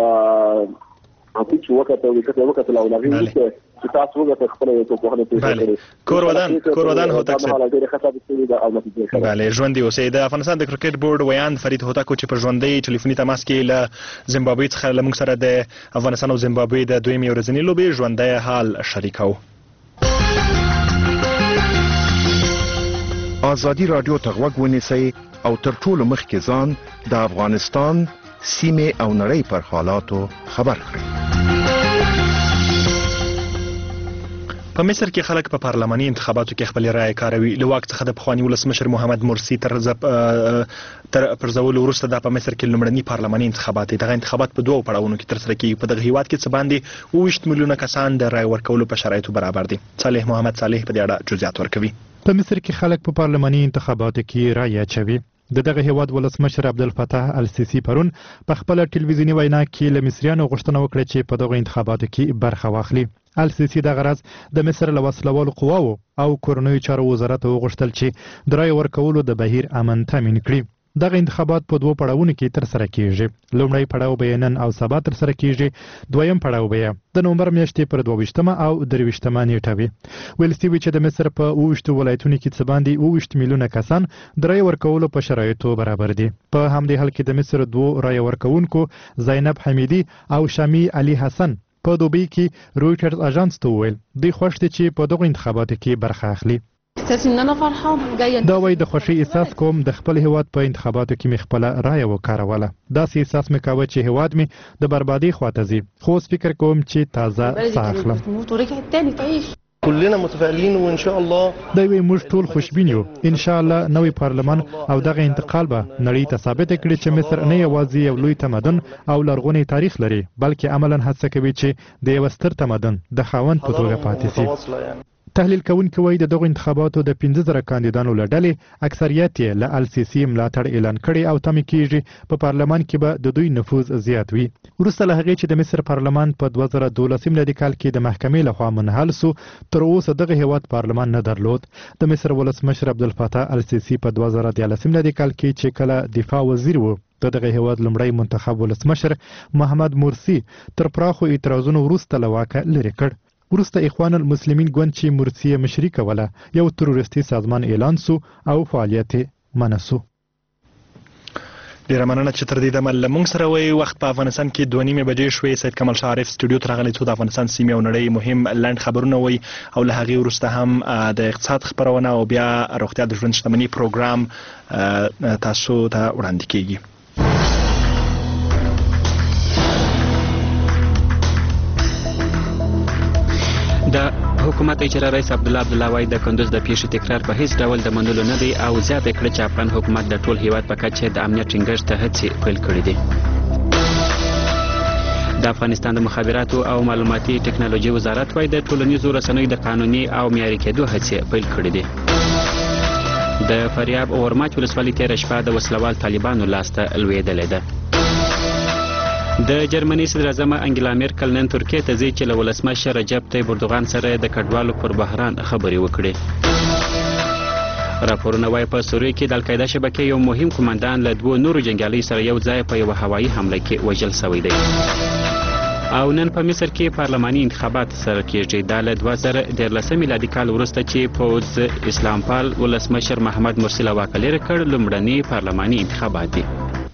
پیچ وکړه وکړه او هغې وروسته چې تاسو وګورئ خپل یو په هغه پیښه کړې. کورودان هوتک صاحب، بله ژوندي اوسئ. د افغانستان د کرکټ بورډ ویان فرید هوتک چې په ژوندۍ ټلیفوني تماس کې له زیمبابوې څخه له موږ سره د افغانستان او زیمبابوې د دویمې ورځنۍ لوبې ژوندی حال شریکو. ازادي رادیو ته غوږ ونیسئ او تر ټولو مخکې ځان د افغانستان سیمې او نړۍ پر حالاتو خبر کړئ. په مصر کې خلک په پارلماني انتخاباتو کې خپل رائے کاروي. له واک څخه د پخواني ولسمشر محمد مرسي تر پرځولو وروسته دا په مصر کې لومړني پارلماني انتخابات دي. دغه انتخابات په دوه پړاوونو کې ترسره کیږي. په دغه هیواد کې څه باندې 20 میلیونه کسان د رائے ورکولو په شرایطو برابر دي. صالح محمد صالح په دې اړه جزئیات ورکوي. په مصر کې خلک په پارلماني انتخاباتو کې رائے اچوي. دغه هیواد ولسمشر عبدالفتاح السیسی پرون په خپل ټلویزیونی وینا کې له مصریانو غوښتنه وکړه چې په دغه انتخاباتو کې برخه واخلي. السیسی د غرض د مصر له وسلوالو قواو او کورنیو چارو وزارت وغوښتل چې د رای ورکولو د بهیر امن تامین کړي. دغه انتخابات په دوه پړاوونو کې ترسره کیږي. لومړی پړاو به نن او سبا ترسره کیږي. دویم پړاو به د نومبر میاشتې پر 22مه او 23مه نیټه وي. ویل شوي چې د مصر په 28 ولایتونو کې څه باندې 28 میلیونه کسان د رای ورکولو په شرایطو برابر دي. په همدې حال کې د مصر دوه رای ورکوونکو زینب حمیدي او شامی علي حسن په دوبۍ کې رویټرز اژانس ته وویل دوی خوښ دي چې په دغه انتخاباتو کې برخه اخلي. دا وایي د خوښۍ احساس کوم د خپل هیواد په انتخاباتو کې مې خپله رایه وکاروله. داسې احساس مې کاوه چې هیواد مې د بربادۍ خواته ځي، خو اوس فکر کوم چې تازه ساه اخلم. كلنا متفائلين وان شاء الله دا وی موږ ټول خوشبین یو. ان شاء الله نوې پارلمان او دغه انتقال به نړۍ ته ثابت کړي چې مصر نه یوازې یو لوی تمدن او لرغونی تاریخ لري، بلکې عملاً هڅه کوي چې د یو ستر تمدن د خاوند په توګه پاتې شي. تحلیل کوونکي وایي د دغو انتخاباتو د 15,000 کاندیدانو له ډلې اکثریت یې له السیسي ملاتړ اعلان کړی او تمه کیږي په پارلمان کې به د دوی نفوذ زیات وي. وروسته له هغې چې د مصر پارلمان په 2012 میلادي کال کې د محکمې لخوا منحل سو، تر اوسه دغه هیواد پارلمان نه درلود. د مصر ولسمشر عبدالفتاح السیسي په 2013 میلادي کال کې چې کله دفاع وزیر و د دغه هیواد لومړی منتخب ولسمشر محمد مرسی تر پراخو اعتراضونو وروسته له واکه لرې کړ. وروسته اخوان المسلمین ګوند چې مرسي مشري کوله یو تروریستي سازمان اعلان سو او فعالیت منع سو. ډیره مننه چې تر دې دمه له موږ سره وئ. وخت په افغانستان کې 2:30 بجې شوې. سید کمال شاه عارف سټوډیو ته راغلی څو د افغانستان سیمې او نړۍ مهم لنډ خبرونه وئ او له هغې وروسته هم د اقتصاد خپرونه او بیا روغتیا د ژوند شتمنۍ پروګرام تاسو ته وړاندې کیږي. د حکومت اجرا رئیس عبدالله وایي د کندوز د پیښې تکرار په هیڅ ډول د منلو نه دی او زیاته کړه چې افغان حکومت د ټول هیواد په کچه د امنیت ټینګښت ته هڅې پیل کړې دي. د افغانستان د مخابراتو او معلوماتي ټکنالوژي وزارت وایي د ټولنیزو رسنیو د قانوني او معیاري کېدو هڅې پیل کړې دي. د فاریاب او ورماچ ولسوالۍ تېره شپه د وسلوال طالبانو لاسته لوېدلې ده. د جرمني صدراعظم انګلا میرکل نن ترکیې ته ځي چې له ولسمشر رجب طیب اردوغان سره د کډوالو پر بحران خبرې وکړي. راپورونه وایي په سوریه کې د القاعده شبکې یو مهم قومندان له 2 نورو جنګیالیو سره یو ځای په یوه هوایي حمله کې وژل شوی دی. او نن په مصر کې پارلماني انتخابات سره کېږي. دا له 2013 میلادي کال وروسته چې پوځ اسلام پال ولسمشر محمد مرسي له واکه لرې کړ لومړني پارلماني انتخابات دي.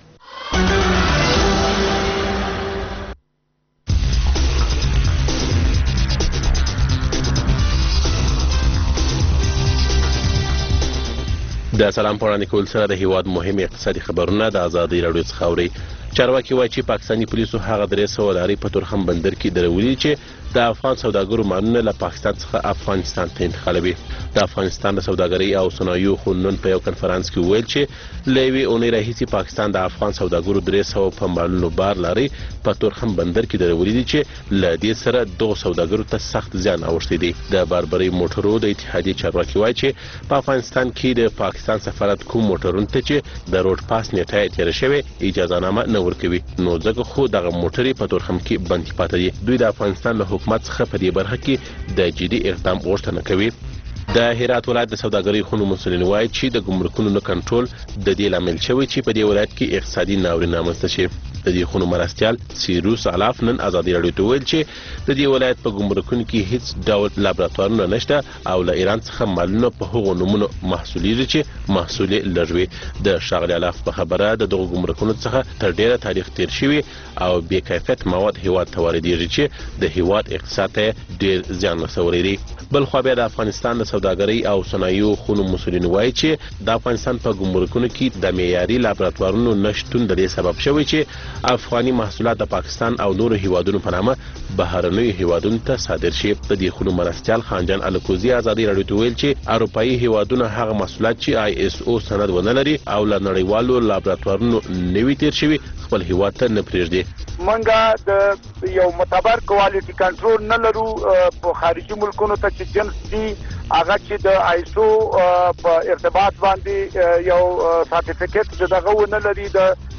د سلام په وړاندې کول سره د هیواد مهم اقتصادي خبرونه د ازادۍ راډیو څخه اورئ. چارواکي وایي چې پاکستاني پولیسو هغه 300 لارې په تورخم بندر کې درولې چې د افغان سوداګرو مالونه له پاکستان څخه افغانستان ته انتقالوي. د افغانستان د سوداګرۍ او صنایعو خونون په یو کنفرانس کې ویل چې له یوې اونۍ راهیسې پاکستان د افغان سوداګرو 300 په مالونو بار لارې په تورخم بندر کې درولې دي چې له دې سره دغو سوداګرو ته سخت زیان اوښتی دی. د باربرۍ موټرو د اتحادیې چارواکي وایي چې په افغانستان کې د پاکستان سفارت کوم موټرونو ته چې د روډ پاس نیټه یې تېره شوې اجازهنامه نه ورکوي، نو ځکه خو دغه موټرې په تورخم کې بندي پاتې دي. دوی د افغانستان له حکومت څخه په دې برخه کې د جدي اقدام غوښتنه کوي. د هرات ولایت د سوداګرۍ خونو مسؤلین وایي چې د ګمرکونو نه کنټرول د دې لامل شوی چې په دې ولایت کې اقتصادي ناورین رامنځته شي. د دې خونو مرستیال سیروس الاف نن ازادي راډیو ته ویل چې د دې ولایت په ګمرکونو کې هیڅ ډول لابراتوارونه نشته او له ایران څخه مالونه په هغو نومونو محصولیږي چې محصول یې لږ وي. د ښاغلي الاف په خبره د دغو ګمرکونو څخه تر ډیره تاریخ تیر شوي او بې کیفیت مواد هیواد ته واردېږي چې د هیواد اقتصاد ته ډیر زیان رسولی دی. بلخوا بیا د افغانستان د سوداګرۍ او صنایعو خونو مسؤلین وایي چې د افغانستان په ګمرکونو کې د معیاري لابراتوارونو نشتون د دې سبب شوی چې افغاني محصولات د پاکستان او نورو هیوادونو په نامه بهرنیو هیوادونو ته صادر شي. د دې خونو مرستیال خانجان الکوزي ازادي راډیو ته ویل چې اروپایي هیوادونه هغه محصولات چې ISO سند ونه لري او له نړیوالو لابراتوارونو نوي تیر شوي خپل هیواد ته نه پرېږدي. منګه د یو معتبر کوالټي کنټرول نه لرو په خارجي ملکونو ته چې جنس دي هغه چې د ISO په ارتباط باندې یو سرټیفیکټ چې دغه ونه لري د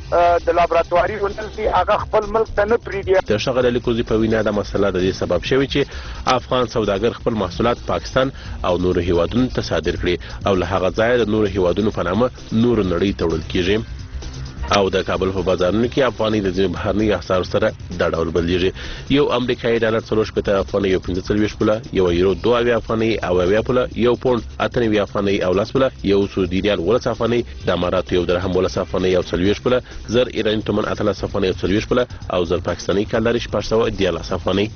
د لابراتواري ونل دي هغه خپل ملک ته نه پریږدي. د ښاغلي علي کوزي په وینا د مسله د دې سبب شوی چې افغان سوداګر خپل محصولات پاکستان او نورو هیوادونو ته صادر کړي او له هغه ځایه د نورو هیوادونو په نامه نورو نړۍ ته وړل کیږي او د کابل په بازارونو کې افغاني د ځینو بهرنیو اسعارو سره دا ډول بدلیږي. یو امریکایي ډالر 40 افغانۍ یو 45 پوله، یو یورو 2 افغانۍ او 20 پوله، یو پوند 98 افغانۍ او 10 پوله، یو سعودي ریال 19 افغانۍ، د اماراتو یو درهم 19 افغانۍ او 40 پوله، زر ایراني تومن 18 افغانۍ او 40 پوله او زر پاکستاني کالر 813 افغانۍ.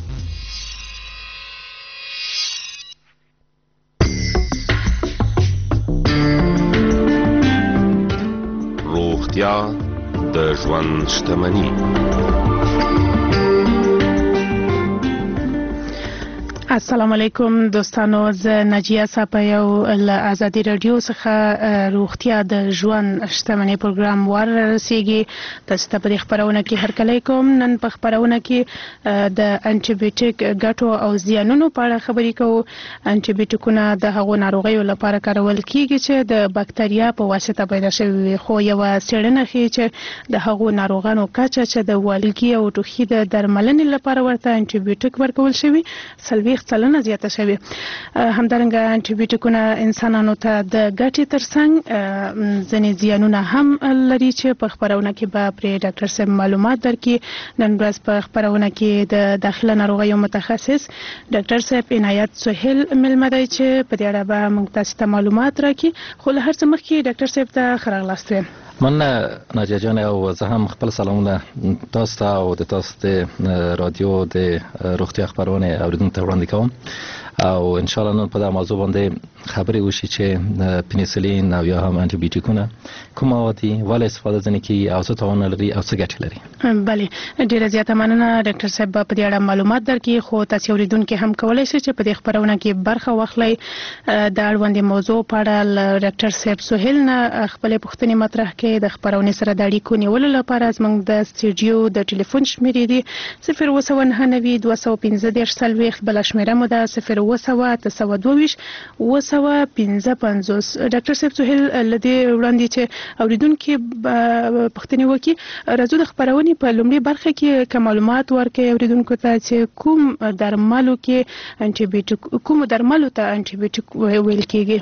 د ژوند شتمني. السلام علیکم دوستانو، زه ناجیه صاحب یو له آزادي رادیو څخه روغتیا د ژوند شتمنۍ پروګرام ورسیږي. تاسو ته په خبرونه کې هرکلی کوم. نن په خبرونه کې د انټي بیوټیک ګټو او زیانونو په اړه خبرې کوو. انټي بیوټیکونه د هغو ناروغیو لپاره کارول کیږي چې د بکتریا په واسطه پیدا شوي، خو یو څېړنه ښیي چې د هغو ناروغانو کچه چې د والګي او ټوخي د درملنې لپاره ورته انټي بیوټیک ورکول شوي 40% زیاته شوي. همدارنګه انټي بیوټیکونه انسانانو ته د ګټې ترڅنګ ځینې زیانونه هم لري چې په خبرونه کې به پرې ډاکټر صاحب معلومات درکړي. نن ورځ په خبرونه کې د داخله ناروغیو متخصص ډاکټر صاحب عنایت سهیل ملمه دی چې په دې اړه به موږ تاسو ته معلومات راکړي. خو له هر څه مخکې ډاکټر صاحب ته ښه راغلاست وایم. مننه ناجیه جان، او زه هم خپل سلامونه تاسو ته او د تاسو د رادیو د روغتیا خبرونه اوریدونکو ته وړاندې کوم. او ان شاء الله نن په دا موضوع باندې خبرې وشي چې پنیسلین او یا هم انټي بیوټیکونه کوم مواد دي، ولې استفاده ځنې کیږي او څه تاوان لري او څه ګټې لري. بله، ډیره زیاته مننه ډاکټر صاحب په دې اړه معلومات درکړي. خو تاسو اوریدونکو هم کولای شئ چې په دې خبرونه کې برخه واخلئ. د اړوندې موضوع په اړه ډاکټر صاحب سهیل نه خپل پوښتنې مطرح کړي. د خبرونې سره د اړیکو نیولو لپاره زموږ د سټوډیو د ټلیفون شمیرې دي 029 215 بل شمیره مو ده 0 922 255. ډاکټر صاحب سهیل لدی وړاندې چې اوریدونکو پوښتنه وکړي، راځو د خبرونې په لومړي برخه کې کوم معلومات ورکړي اوریدونکو ته چې کوم درملو کې انټي بیوټیک، کوم درملو ته انټي بیوټیک ویل کیږي.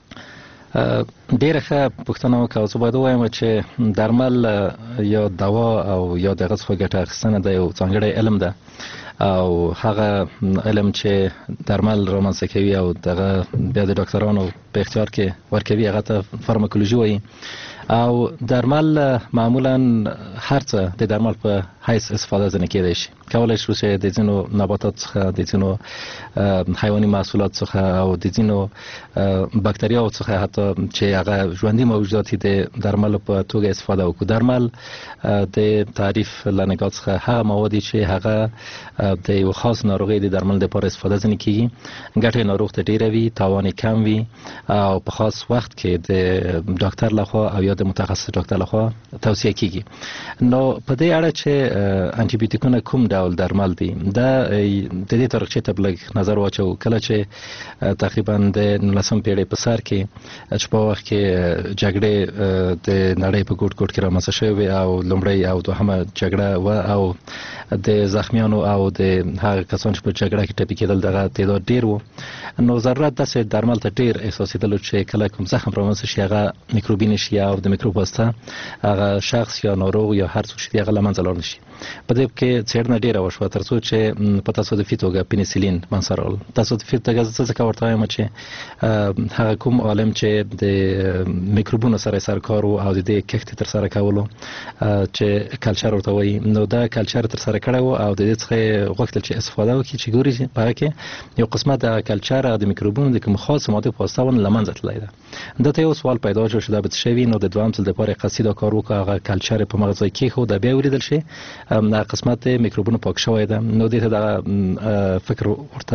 ډیره ښه پوښتنه وکړه. زه باید ووایم چې درمل یا دوا او یا دغه څخه ګټه اخیستنه د یو ځانګړی علم ده او هغه علم چې درمل رامنځته کوي او دغه بیا د ډاکټرانو په اختیار کې ورکوي هغه ته فارماکولوژي وایي. او درمل معمولا هر څه د درمل په حیث استفاده ځنې کېدای شي. کولای شو چې د ځینو نباتات څخه، د ځینو حیواني محصولات څخه او د ځینو بکتریاو څخه حتی چې هغه ژوندي موجودات د درمل په توګه استفاده وکړو. درمل د تعریف له نګاه څخه هغه مواد چې هغه د یو خاص ناروغي د درمل لپاره استفاده ځنې کیږي. ګټه ناروغ ته ډیره وي، تاوان کم وي او په خاص وخت کې د ډاکټر لخوا او یا د متخصص ډاکټر لخوا توصیه کیږي. نو په دې اړه چې انټي بیوټیکونه کوم ډول درمل دي، دا د دې تاریخچې ته لږ نظر واچو. کله چې تقریبا د 19 پیړۍ په سر کې چې په وخت کې جګړې د نړۍ په ګوټ ګوټ کې رامنځته شوې او لومړی او دوهمه جګړه و او د زخمیانو او د هغه کسانو چې په جګړه کې ټپي کېدل دغه تعداد ډیر و. نو ضرورت داسې درمل ته ډیر احساسېدل چې کله کوم زخم رامنځته شي هغه میکروبین شي او د میکروب واسطه هغه شخص یا ناروغ یا هر څوک چې هغه له منځه لاړ نشي. په دې کې څېړنه ډیره وشوه تر څو چې په تصادفي توګه پنیسلین منځته راغله. تصادفي توګه ځکه ورته وایم چې هغه کوم عالم چې د میکروبونو سره سرکار او د دې کښت تر سره کولو چې کلچر ورته وایي، نو دا کلچر تر سره کړی و او د دې څخه غوښتل چې استفاده وکړي چې ګوري چې په هغه کې یو قسمه د کلچر او د میکروبونو د کوم خاص ماده په واسطه له منځه تللی ده. دته یو سوال پیدا شو چې دا به څه شي. نو د دوام ځل لپاره قصیده کار وکړه، هغه کلچر په مغز کې خو دا بیا وریدل شي دا قسمت میکروبونو پاک شوی ده. نو دې ته دا فکر ورته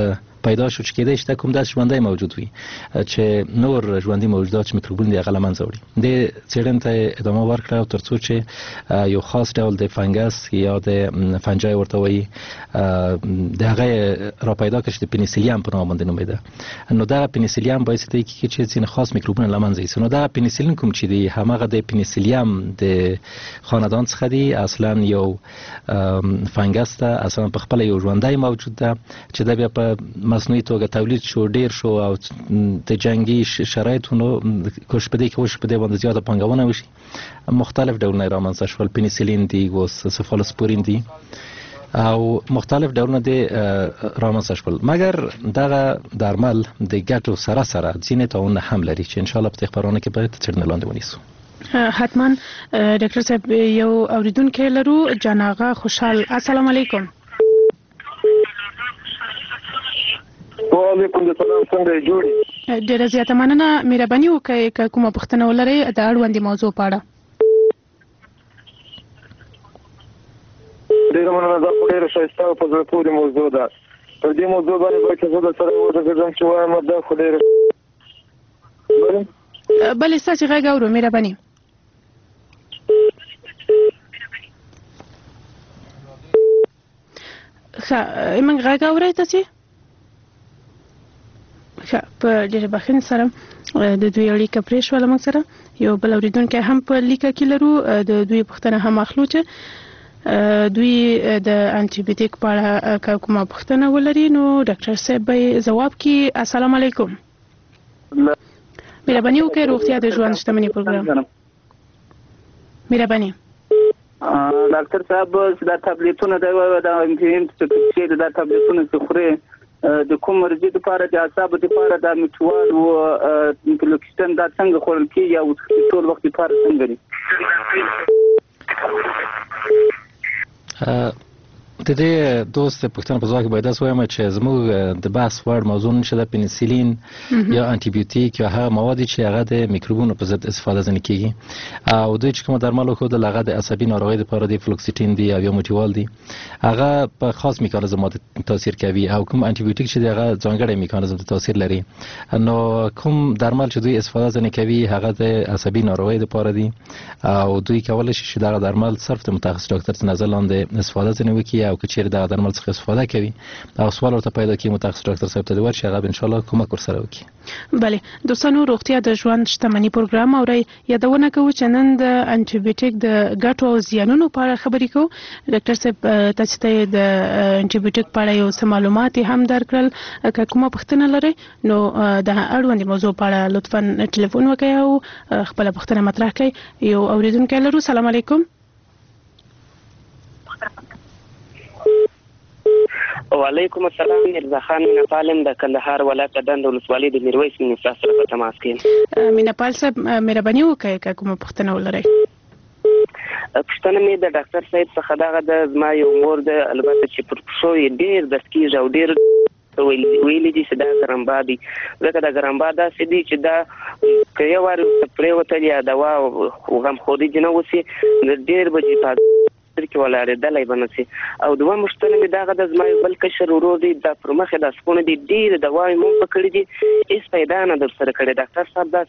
پیدا شو چې کېدای شي کوم داسې ژوندی موجود وي چې نور ژوندي موجودات چې میکروبونه دي هغه له منځه وړي. د څېړنې ته ادامه ورکړه ترڅو چې یو خاص ډول د فنګس یا د فنجای ورته وایي د هغه را پیدا کړي چې د پنیسیلیم په نوم باندې نومېده. نو دا پنیسیلیم باعث دی چې ځینې خاص میکروبونه له منځه یوسي. نو دا پنیسیلین کوم چې دی هماغه د پنیسیلیم د خاندان څخه دی، اصلا یو فنګس ده، اصلا په خپل یو ژوندی موجود ده چې دا بیا په مصنوعي توګه تولید شو، ډیر شو او د جنگي شرایطونو کوشش پدې کې وشو په دې باندې زیاته پانګونه وشي. مختلف ډولونه رامنځته شول، پنیسیلین دی او سفالوسپورین دی او مختلف ډولونه د رامنځته شول. مګر دغه درمل د ګټو سره سره ځینې تاوانونه هم لري چې ان شاء الله په خبرونه کې باید څېړنه لاندې ونیسو. حتما ډاکټر صاحب یو اوریدونکو لرو، جناغه خوشحال. السلام علیکم. وعلیکم السلام. څنګه جوړی؟ ډیره زیاته مننه. مهرباني وکړئ که کومه پوښتنه ولرئ د اړوندې موضوع په اړه. ډیره مننه. دا ډیره ښایسته او په زړه پورې موضوع ده. پر دې موضوع باندې باید چې زه درسره وغږېږم چې وایم دا خو ډیره بلې ستاسې غږ اورو. مهرباني. ښه موږ غږ اورئ تاسې؟ ښه په ډېرې بښنې سره د دوی اړیکه پرېښوله موږ سره. یو بل اورېدونکی هم په لیکه کې لرو، د دوی پوښتنه هم اخلو چې دوی د انټي بیوټیک په اړه که کومه پوښتنه ولري نو ډاکټر صاحب به ځواب کړي. السلام علیکم. مهرباني وکړئ روغتیا د ژوند شتمني پروګرام. مهرباني. ډاکټر صاحب دا ټابلیټونه د انټي دا ټابلیټونه چې خوري د کوم مرضی لپاره د اعصابو لپاره د میټوال او انفلوکسټن دا څنګه خورل کیږي او ټول وخت لپاره څنګه دي؟ د دې دوست پوښتنه په ځواب کې باید وایم چې زموږ د بحث وړ موضوع نشه د پنیسیلین یا انټي بیوټیک یا هغه مواد چې هغه د میکروبونو په ضد استفاده ځنه کیږي او دوی چې کوم درمل خو د لغه د عصبي ناروغۍ لپاره د فلوکسیټین دی او یا موټیوال دی هغه په خاص میکانیزم تاثیر کوي او کوم انټي بیوټیک چې هغه ځانګړی میکانیزم تاثیر لري. نو کوم درمل چې دوی استفاده ځنه کوي هغه د عصبي ناروغۍ لپاره دی او دوی کولای شي چې دا درمل صرف د متخصص ډاکټر څخه نظر لاندې استفاده ځنه وکړي او که چیرې دا درمل څخه استفاده کوي او سوال ورته پیدا کوي متخصص ډاکټر صاحب ته د ورشي هغه ان شاء الله کومک ورسره وکړي. بله دوستانو روغتیا د ژوند شتمني پروګرام اوري یادونه کوو چې نن د انټي بیوټیک د ګټو او زیانونو په اړه خبرې کوو. ډاکټر صاحب تاسو ته د انټي بیوټیک په اړه یو څه معلومات هم درکړل. که کومه پوښتنه لرئ نو د اړوندې موضوع په اړه لطفا ټلیفون وکړئ او خپل پوښتنه مطرح کړئ. یو اوریدونکی لرو. سلام علیکم. وعلیکم السلام. مرزا خان مینپالم د کندهار ولایت دند ولسوالۍ د میرویس مینسا سره په تماس کې. مینپال صاحب مهرباني وکړئ که کومه پوښتنه ولرئ. پوښتنه مې د ډاکټر صاحب څخه دغه د زما یو مور د البته چې پر پښو یې ډېر درد کېږي او ډېر ویلي دي چې دا ګرمبا دي ځکه دا ګرمبا داسې دي چې دا که یو وار پرېوتل یا دوا غمخوري دې نه وسي ډېر به دې کې ولاړېدلی به نه سي. او دوه پوښتنه مې دغه د زما یو بل کشر ورور دی دا پر مخې دا سپونه دي ډېرې دواوې مونږ په کړي دي هېڅ پیدا نه درسره کړې. ډاکټر صاحب دا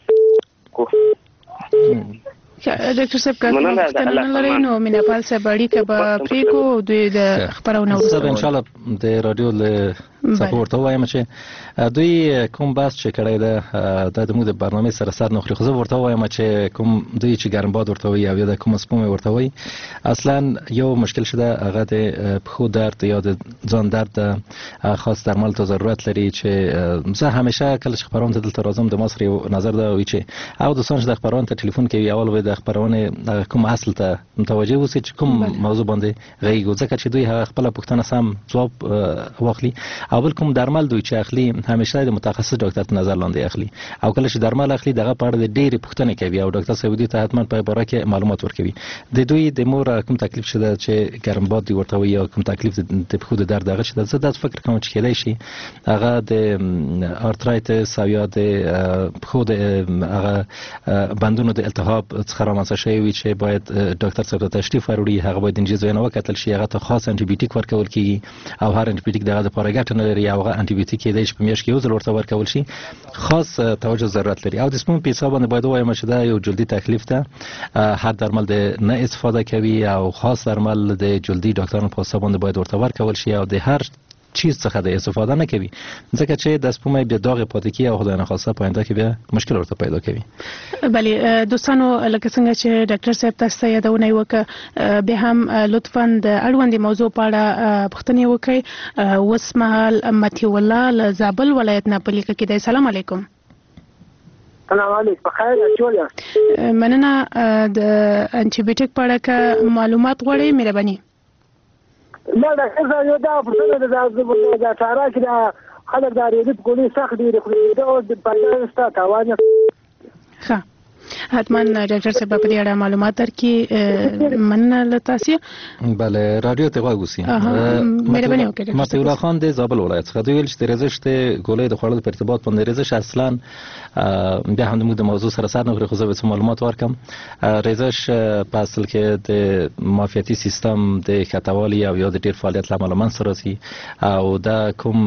ډاکټر صاحب که کومه پوښتنه نه لرئ نو مینپال صاحب اړیکه به پرېږدو دوی د خپرونه وروسته ان شاء الله د رادیو له څخه ورته وایم چې دوی کوم بحث چې کړی ده دا د موږ د برنامې سره سر نه خوري خو زه ورته وایم چې کوم دوی چې ګرمباد ورته وایي او یا د کوم سپومې ورته وایي اصلا یو مشکل شته هغه د پښو درد یا د ځان درد خاص درمل ته ضرورت لري چې زه همیشه کله چې خپرونه ته دلته راځم د ما سره یو نظر ده وایي چې او دوستان چې د خپرونه ته ټلیفون کوي اول به د خپرونه کوم اصل ته متوجه اوسي چې کوم موضوع باندې غږیږي ځکه چې دوی هغه خپل پوښتنه سم ځواب واخلي او بل کوم درمل دوی چې اخلي همیشه د متخصص ډاکټر نظر لاندې اخلي او کله چې درمل اخلي دغه په اړه د ډېرې پوښتنې کوي او ډاکټر صاحب دې ته حتما په باره کې معلومات ورکوي. د دوی د مور کوم تکلیف شته چې ګرمباد دی ورته وي یا کوم تکلیف د پښو د درد هغه شته زه دا فکر کوم چې کېدای شي هغه د ارترایتس او یا د پښو د هغه بندونو د التهاب څخه رامنځته شوی وي چې باید ډاکټر صاحب ته تشریف وروړي هغه باید انجز وینه وکتل شي هغه ته خاص انټي بیوټیک ورکول کیږي او هر انټي بیوټیک دغه لپاره ګټه فعالیتونه لري او هغه انټي بیوټیک کې د میاشت کې یو ځل ورته ورکول شي خاص توجه ضرورت لري او د سپون په حساب باندې باید وایم چې دا یو جلدی تکلیف ده هر درمل د نه استفاده کوي او خاص درمل د جلدی ډاکټرانو په حساب باندې باید ورته ورکول شي او د هر چیز څخه د استفاده نه کوي ځکه چې د سپومې بیا داغ پاتې کی او خدای نه خواسته پاینده کې بیا مشکل ورته پیدا کوي. بله دوستانو لکه څنګه چې ډاکټر صاحب تاسو یادونه وکړه به هم لطفاً د اړوندې موضوع په اړه پوښتنه وکړئ. وسمحال متي الله له زابل ولایت نه پلیکه کې دی. سلام علیکم. سلام علیکم. بخیر ټول مننه د انټي بیوټیک په اړه که معلومات غواړئ مهرباني. لا ډاکټر صاحب یو دا پوښتنه ده د چاره کې دا خلک دا ریډ ګولې سخت دي خو دا د پایله ستا تاوان ښه حتما ډاکټر صاحب په دې اړه معلومات درکړي. مننه له تاسو. بله رادیو ته غوښوسی مهرباني وکړئ. متي الله خان د زابل ولایت څخه دوی ویل چې د رزش ته ګولې د خوړلو په ارتباط باندې رزش اصلا بیا هم موږ د موضوع سره سر نه غوړي خو زه به معلومات ورکم. رزش په اصل کې د معافیتي سیستم د خطوالي او یا د ډیر فعالیت لامل منځ راځي او دا کوم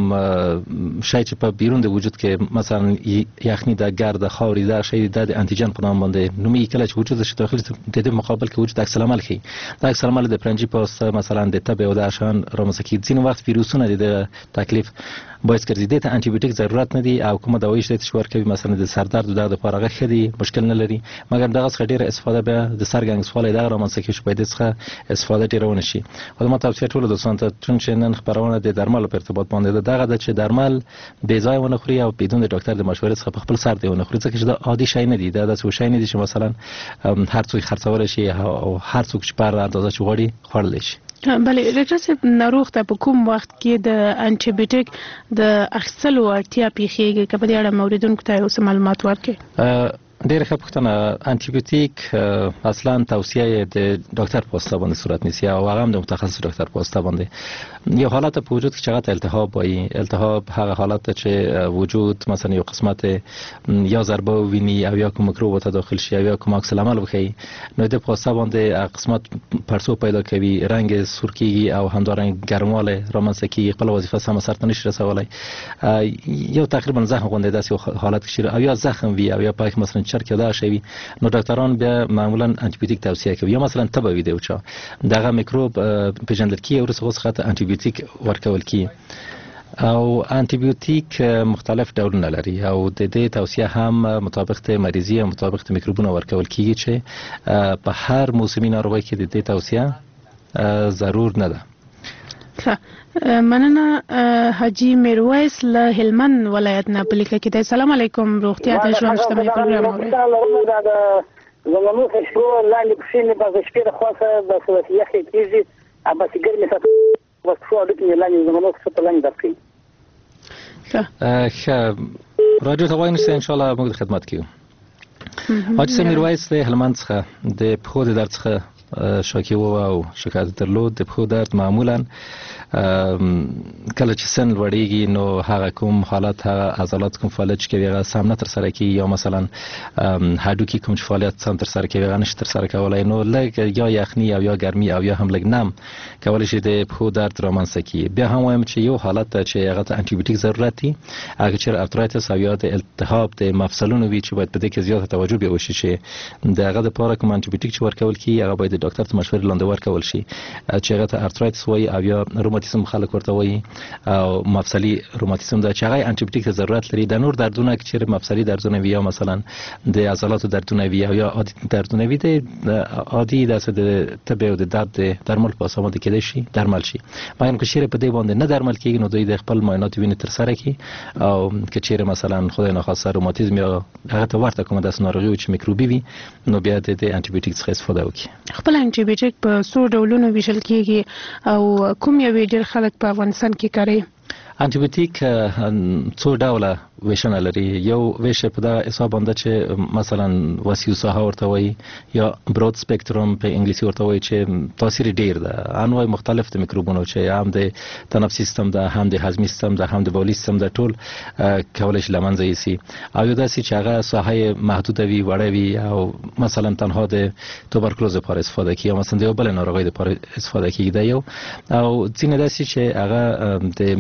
شی چې په بیرون د وجود کې مثلا یخني د ګرد خاوري دا شی د انټيجن په نام باندې نومي کله چې وجود شي داخلي د دې مقابل کې وجود عکس العمل کوي. دا عکس العمل د پرنجي پوسټ مثلا د تبه او د عشان رامسکی ځین وخت ویروسونه د تکلیف باعث ګرځي د انټي بیوټیک ضرورت نه دی او کومه دوايي شته چې ورکوي مثلا د سر درد د لپاره غوښه دي مشکل نه لري مګر دغه څخه ډیره استفاده به د سرګنګ سوالې د رامسکی شپې د څخه استفاده ډیرونه شي. او ما تاسو ټول د سنت چون چې نن خبرونه د درمل په ارتباط باندې دغه د چې درمل بې ځای ونه خوري او بدون د ډاکټر د مشورې څخه په خپل سر دی ونه خوري ځکه چې دا عادي شی نه دی دا د څه شی نه دی چې مثلا هر څوک خرڅول شي او هر څوک چې پر اندازه چوغړي خورل شي. بله ډاکټر صاحب ناروغ ته په کوم وخت کې د انټي بیوټیک د اخیستلو اړتیا پیښیږي که په دې اړه موریدونکو ته اوس معلومات ورکړي؟ ډیره ښه پوښتنه. انټي بیوټیک اصلا توصیه د ډاکټر په واسطه باندې صورت نیسي او هغه هم د متخصص ډاکټر په واسطه باندې یو حالت په وجود کې چې هغه التهاب وایي. التهاب هغه حالت چې وجود مثلا یو قسمت یا ضربه ویني او یا کوم میکروب ته داخل شي او یا کوم عکس العمل وکړي نو د په واسطه باندې قسمت پرسو پیدا کوي رنگ سور کیږي او همدارنګ ګرمواله رامنځته کیږي خپل وظیفه سم سرته نشي رسولای یو تقریبا زخم غونډه داسې حالت کې او یا زخم وي او یا پاک مثلا چرک دا شي نو ډاکټران بیا معمولا انټي بیوټیک توصیه کوي یا مثلا تبه وي دی او دغه میکروب پیژندل کیږي او ورسره انټي بیوټیک ورکول کیږي او انټي بیوټیک مختلف ډولونه لري او د دې توصیه هم مطابق د مریضي او مطابق د میکروبونو ورکول کیږي چې په هر موسمي ناروغي کې د دې توصیه ضرور نه ده. مننه. حاجی میرویس له هلمند ولایت نه پلیکه کې دی. سلام علیکم. روغتیا د ژوند شتمنۍ پروګرام اوري. زمونږ په شپو لاندې پښینې په شپې د خاصه د سوسیه کې کیږي ابا سیګر می ساتو وسخو د کې لاندې زمونږ په لاندې دقیق. ښه راډیو ته وایي ان شاء الله موږ خدمت کوو. حاجی میرویس له هلمند څخه د پخو د درد څخه شاکی او شکایت درلود. د پخو درد معمولا کله چې سن لوړیږي نو هغه کوم حالت هغه عضلات کوم فعالیت کوي هغه سم نه تر سره کوي یا مثلا هډوکي کوم فعالیت سم تر سره کوي هغه نشي تر سره کولای نو لږ یا یخني او یا ګرمي او یا هم لږ نم کولای شي د پخو درد رامنځته کړي. بیا هم وایم چې یو حالت چې هغه ته انټي بیوټیک ضرورت دي هغه چې ارترایتس او یا د التهاب د مفصلونو وی چې باید په دې کې زیاته توجه به وشي چې دغه د پاره کوم انټي بیوټیک چې ورکول کیږي هغه باید د ډاکټر ته مشورې لاندې ورکول شي چې هغه ته ارترایتس وایي او یا روماتیزم خلک ورته وایي او مفصلي روماتیزم دا چې هغه انټي بیوټیک ته ضرورت لري. د نور دردونه چې مفصلي دردونه وي یا مثلا د عضلاتو دردونه وي او یا عادي دردونه وي د عادي د تبه او د درد درمل په اساس باندې کېدای شي درمل شي. مګر که چیرې په دې باندې نه درمل کیږي نو دوی د خپل معاینات وینې تر سره کوي او که چیرې مثلا خدای ناخواسته روماتیزم یا هغه ته ورته کومه داسې ناروغي چې میکروبي وي نو بیا د انټي بیوټیک څخه استفاده وکړي. خپل انټي بیوټیک په څو ډولونو ویشل کیږي او کوم یو ډېر خلک په افغانستان کې کاروي؟ انټي بیوټیک څو ډوله ویشنه لري. یو ویش په دغه حساب باندې چې مثلا وسیع ساحه ورته وایي یا برود سپیکټروم په انګلیسي ورته وایي چې تاثیر ډیر ده انواع مختلف د میکروبونو چې هم د تنفسي سیستم ده هم د هضمي سیستم ده هم د بولي سیستم ده ټول کولای شي لمنځه یوسي او یو داسې چې هغه ساحه محدوده وي وړه وي او مثلا تنها د توبرکلوز لپاره استفاده کوي یا مثلا د بل ناروغي لپاره استفاده کوي دا یو او ځینې داسې چې هغه د میکروبونو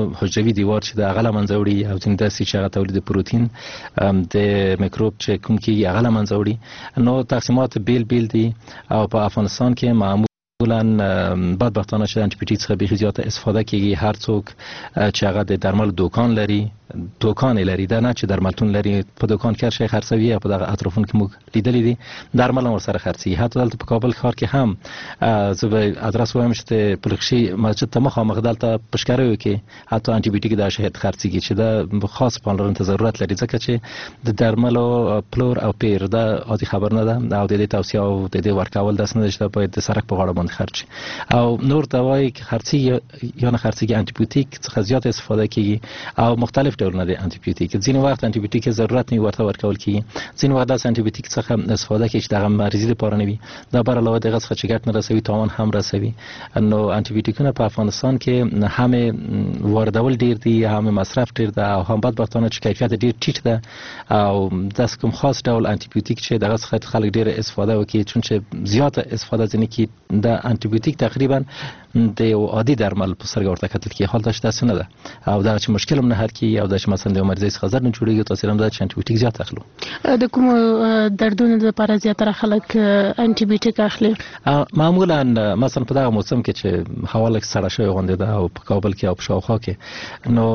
حجروي دیوار چې د هغه له منځه وړي او ځینې داسې چې هغه تولید پروتین د میکروب چې کوم کېږي هغه له منځه وړي. نو تقسیمات بیل بیل دي او په افغانستان کې معمولا بدبختانه چې انټي بیوټیک څخه بیخي زیاته استفاده کیږي. هر څوک چې هغه د درمل دوکان لري دا نه چې درملتون لري په دوکان کې شي خرڅوي او په دغه اطرافونو کې موږ لیدلې دي درمل ور سره خرڅي. حتی دلته په کابل ښار کې هم زه به ادرس وایم چې په لخشي مسجد ته مخامخ دلته پشکاریو کې حتی انټي بیوټیک د شهید خرڅيږي چې دا خاص پاملرنې ته ضرورت لري ځکه چې د درملو پلور او پیر دا عادي خبر نه ده او د دې توصیه او د دې ورکول داس نه چې باید د سرک په غاړه باندې خرڅ او نور دوای کې خرڅي یا نه خرڅيږي انټي بیوټیک څخه زیات استفاده کیږي او مختلف ډولونه دي انټي بیوټیک. ځینې وخت انټي بیوټیک ضرورت نه ورته ورکول کیږي، ځینې وخت د انټي بیوټیک څخه استفاده کیږي چې دغه مریضي لپاره نه وي. دا بر علاوه دغه څخه چې ګټ نه رسوي تاوان هم رسوي. نو انټي بیوټیکونه په افغانستان کې هم واردول ډیر دي، هم مصرف ډیر ده او هم بدبختانه چې کیفیت ډیر ټیټ ده او داس کوم خاص ډول انټي بیوټیک چې دغه څخه خلک ډیر استفاده وکړي چون چې زیاته استفاده ځنې کې د انټي بیوټیک تقریبا د یو عادي درمل په سرګ ورته کتل کې حال داشته نه ده او دا چې مشکل هم نه حل کی او دا چې مثلا د مریض څخه زر نه جوړیږي تاثیر هم دا چې انټي بیوټیک زیات اخلو. د کوم دردونو لپاره زیاتره خلک انټي بیوټیک اخلي؟ معمولا مثلا په دغه موسم کې چې هوا لږ سړه شوی غونډه ده او په کابل کې او په شاوخوا کې نو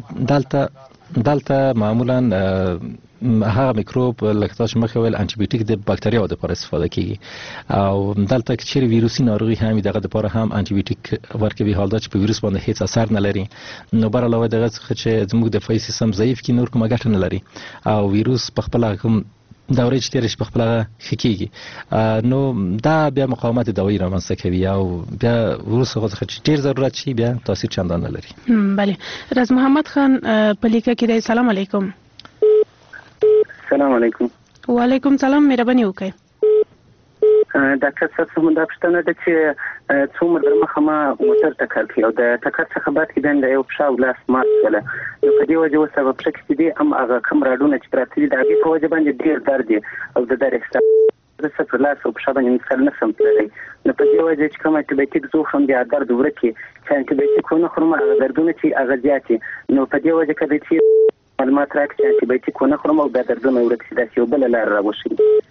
دلته معمولا هغه میکروب لکه تاسو مخکې ویل انټي بیوټیک د باکتریاو لپاره استفاده کیږي او دلته کې چې ویروسي ناروغي هم دغه لپاره هم انټي بیوټیک ورکوي حال دا چې په ویروس باندې هیڅ اثر نه لري. نو بر علاوه دغه څخه چې زموږ دفاعي سیستم ضعیف کی نور کومه ګټه نه لري او ویروس په خپل کوم دورې چې تیرې په خپل خکېږي نو دا بیا مقاومت دوایی رامنځته کوي او بیا وروسته څخه چې ډیر ضرورت شي بیا تاثیر چندان نه لري. بله راز محمد خان پلیکا کې دی. سلام علیکم. السلام علیکم. وعلیکم سلام. مهرباني وکړئ. ډاکټر صاحب څه دا پښتنه ده چې څومره در مخه ما موټر ټکر کړی او د ټکر څخه بعد کې د یو پښه او لاس مات شول نو په دې وجه اوس په پښه کې دي هم هغه کم راډونه چې پراته دي د هغې په وجه باندې ډېر درد دی او د درد احساس زه په لاس او پښه باندې مثال نه شم تللی نو په دې وجه چې کوم انټي بیوټیک زوخم بیا درد ورک کړي چې انټي بیوټیک ونه خورم هغه دردونه چې هغه زیات دي نو په دې وجه کله چې معلومات راکړي چې انټي بیوټیک ونه خورم او دا دردونه ورک شي داسې یو بله لار راوښي.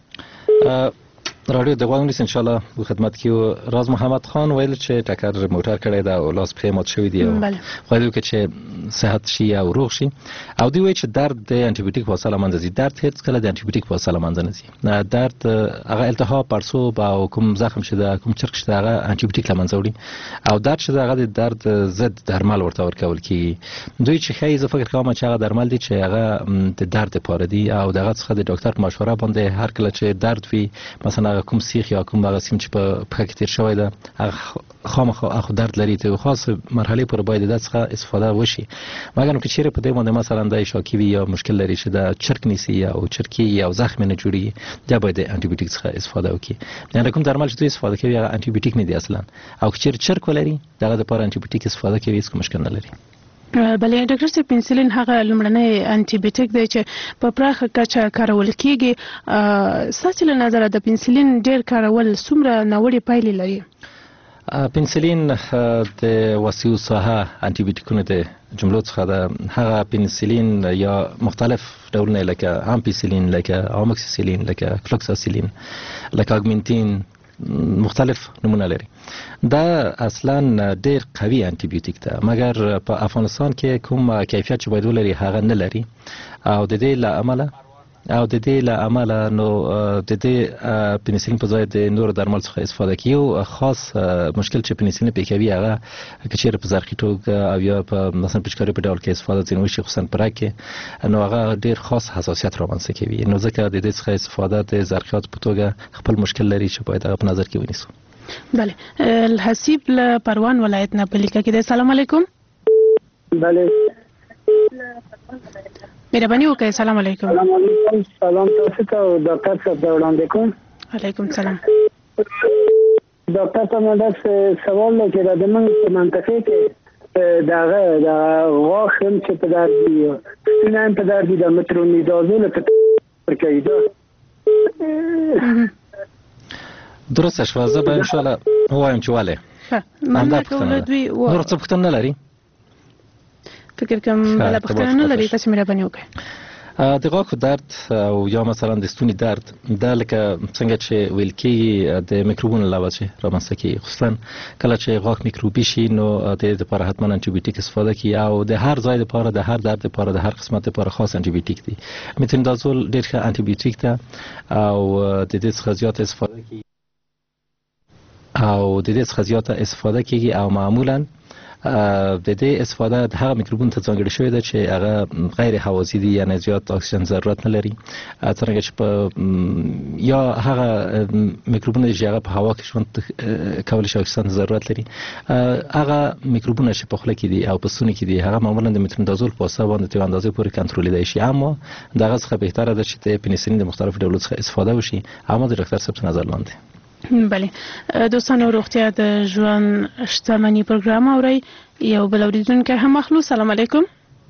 رادیو د غوښتنې ان شاء الله په خدمت کې راز محمد خان ویل چې ټکر موټر کړی دا او لاس پښې مات شوی دی او خو چې صحت شي او روغ شي او دی وی چې درد د انټي بیوټیک په وسیله منځ ځي. درد هیڅ کله د انټي بیوټیک په وسیله منځ نه ځي. درد هغه التهاب پړسوب او کوم زخم شته کوم چرک شته هغه انټي بیوټیک له منځ وړي او درد شته هغه د درد ضد درمل ورته ورکول کی دوی چې خی زه فکر کوم چې هغه درمل دي چې هغه د درد لپاره دي او دغه څخه د ډاکټر مشوره باندې هر کله چې درد وي مثلا کوم سیخ یا کوم هغه سیم چې په پخه کې تیر شوی ده خامخا اخو درد لري ته خاص مرحله پر باید د څخه استفاده وشي مګر نو چې چیرې په دې باندې مثلا د شاکی وي یا مشکل لري چې د چرک نیسی یا او چرکی یا زخم نه جوړي دا باید انټي بیوټیک څخه استفاده وکړي. یعنی کوم درمل چې استفاده کوي هغه انټي بیوټیک نه دی اصلا او چې چرک ولري دغه لپاره انټي بیوټیک استفاده کوي هیڅ مشکل نه لري. بلې ډاکټر صاحب پنسلین هغه لومړنی انټي بیوټیک دی چې په پراخه کچه کارول کیږي. ستاسو له نظره د پنسلین ډیر کارول څومره ناوړه پایلې لري؟ پنسلین د وسیو ساحه انټي بیوټیکونه د جملو څخه ده. هغه پنسلین یا مختلف ډولونه لکه امپیسلین لکه اموکسیسلین لکه فلوکساسلین لکه اگمنتین مختلف نمونه لري. دا اصلا ډیر قوي انټي بیوټیک ده مګر په افغانستان کې کوم کیفیت چې باید ولري هغه نه لري او د دې له امله نو د دې پنسلین په ځای د نور درمل څخه استفاده کیو. خاص مشکل چې پنسلین په کوي هغه کچېر په زرخی توګه او یا په مثلا پچکاري په ډول کې استفاده ځینې وشي خصوصا پرکه نو هغه ډیر خاص حساسیت رامنځته کوي نو ځکه د دې څخه استفاده د زرخیات په توګه خپل مشکل لري چې باید په نظر کې ونیسو. بله الحسیب له پروان ولایت نه پلیکا کې دی. سلام علیکم. بله مهرباني وکړئ. سلام علیکم. سلام تاسو ته ډاکټر صاحب وړاندې کوم. علیکم سلام. ډاکټر صاحب دا سوال لري د موږ په منطقه کې دا غاښم چې په درد دی سینه په درد دی د مترونیدازول په کوي دا درسته شو. زه به ان شاء الله وایم چې والے مننه کوم دوی نور څه پوښتنه لري؟ فکر کوم بل پښتنه نه لري تاسو مهرباني وکړئ. د غاښ درد او یا مثلا د ستوني درد دا لکه څنګه چې ویل کېږي د میکروبونو له وجې رامنځته کېږي، خصوصا کله چې غاښ میکروبي شي نو د لپاره حتما انټي بیوټیک استفاده کړي او د هر ځای لپاره د هر درد لپاره د هر قسمت لپاره خاص انټي بیوټیک دی. مترونیدازول ډېر ښه انټي بیوټیک ده او د دې څخه زیات استفاده کېږي او معمولا د دې استفاده د هغه میکروبونو ته ځانګړې شوې ده چې هغه غیر هوازی دي، یعنی زیات اکسیجن ضرورت نه لري، څنګه چې په یا هغه میکروبونه چې هغه په هوا کې ژوند کولی شي اکسیجن ضرورت لري، هغه میکروبونه چې په خوله کې دي او په ستوني کې دي هغه معمولا د مترونیدازول په واسطه باندې تر اندازې پورې کنټرولېدای شي. اما دغه څخه بهتره ده چې د پنسلین د مختلفو ډولونو څخه استفاده وشي. اما د ډاکټر صاحب نظر لاندې بله دوستانو روغتیا د ژوند شتمني پروګرام اوري یو بل اوریدونکو هم مخلوق. سلام علیکم.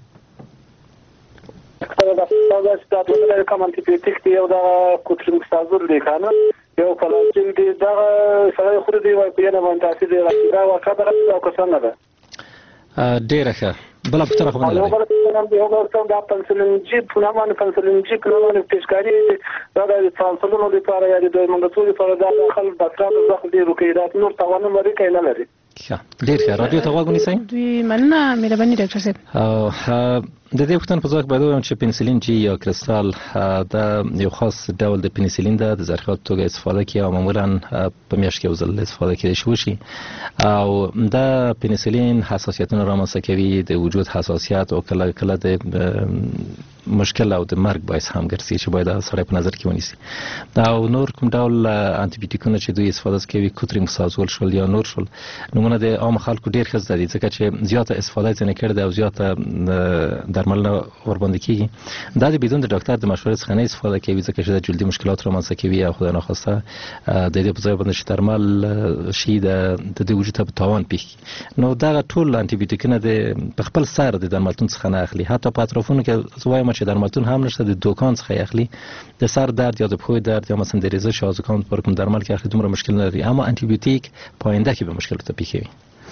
دا کوم انټي بیوټیک دی او دا کوترمکسازول دی کنه یو فلاجین دی دا سره خوري دی وای په نه باندې تاسو دی را وکړه او کسان نه ده ډیره ښه. بل افطار خو نه لري. یو څنګه دا پنسلین جی پلان پیشکاری دا د ترانسلونو لپاره یا د منډتو لپاره دا خلک ډاکټر داخل دی روکیدات نور توان لري کله نه لري. ډیر ښه. رادیو ته غوږ نیسئ. دوی مننه مهرباني ډاکټر صاحب. د دې وختن په ځای باید وایم چې پنسلین جی یا کریستال دا یو خاص ډول د پنسلین ده د زرخات توګه استفاده کوي او معمولا په میاشت کې یو ځل استفاده کېدای شي او دا پنسلین حساسیتونه رامنځته کوي، د وجود حساسیت او کله کله د مشکل او د مرګ باعث هم ګرځي چې باید سره په نظر کې ونیسي. او نور کوم ډول انټي بیوټیکونه چې دوی استفاده کوي کوترمکسازول شول یا نور شول نمونه د عام خلکو ډیر ښه زده دي ځکه چې زیاته استفاده ځنه کړي او زیاته درملنه ورباندې کیږي. دا د بدون د ډاکټر د مشورې څخه نه استفاده کوي ځکه چې د جلدي مشکلات رامنځته کوي او خدای ناخواسته د دې په ځای باندې چې درمل شي د وجود ته تاوان پیښ. نو دا ټول انټي بیوټیکونه د خپل سر د درملتون څخه نه اخلي، حتی په اطرافونو کې وایم چې درملتون هم نشته د دوکان څخه اخلي. د سر درد یا د پښو درد یا مثلا د ریزش یا زکام پر کوم درمل کې اخلي دومره مشکل نه لري، اما انټي بیوټیک پاینده کې به مشکل ته پیښوي.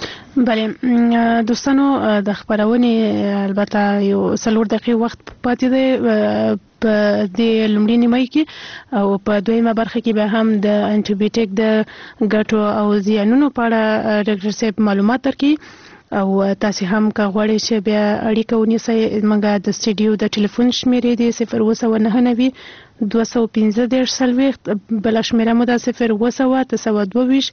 بله دوستانو د خبرونې البته یو 4 دقیقې وخت پاتې دی په دې لومړي نیمه کې او په دویمه برخه کې به هم د انټي بیوټیک د ګټو او زیانونو په اړه ډاکټر صاحب معلومات درکړي او تاسو هم که غواړئ چې بیا اړیکه ونیسئ موږ د سټډیو د ټلیفون شمیرې دی 029 215 بل شمیره مو د 0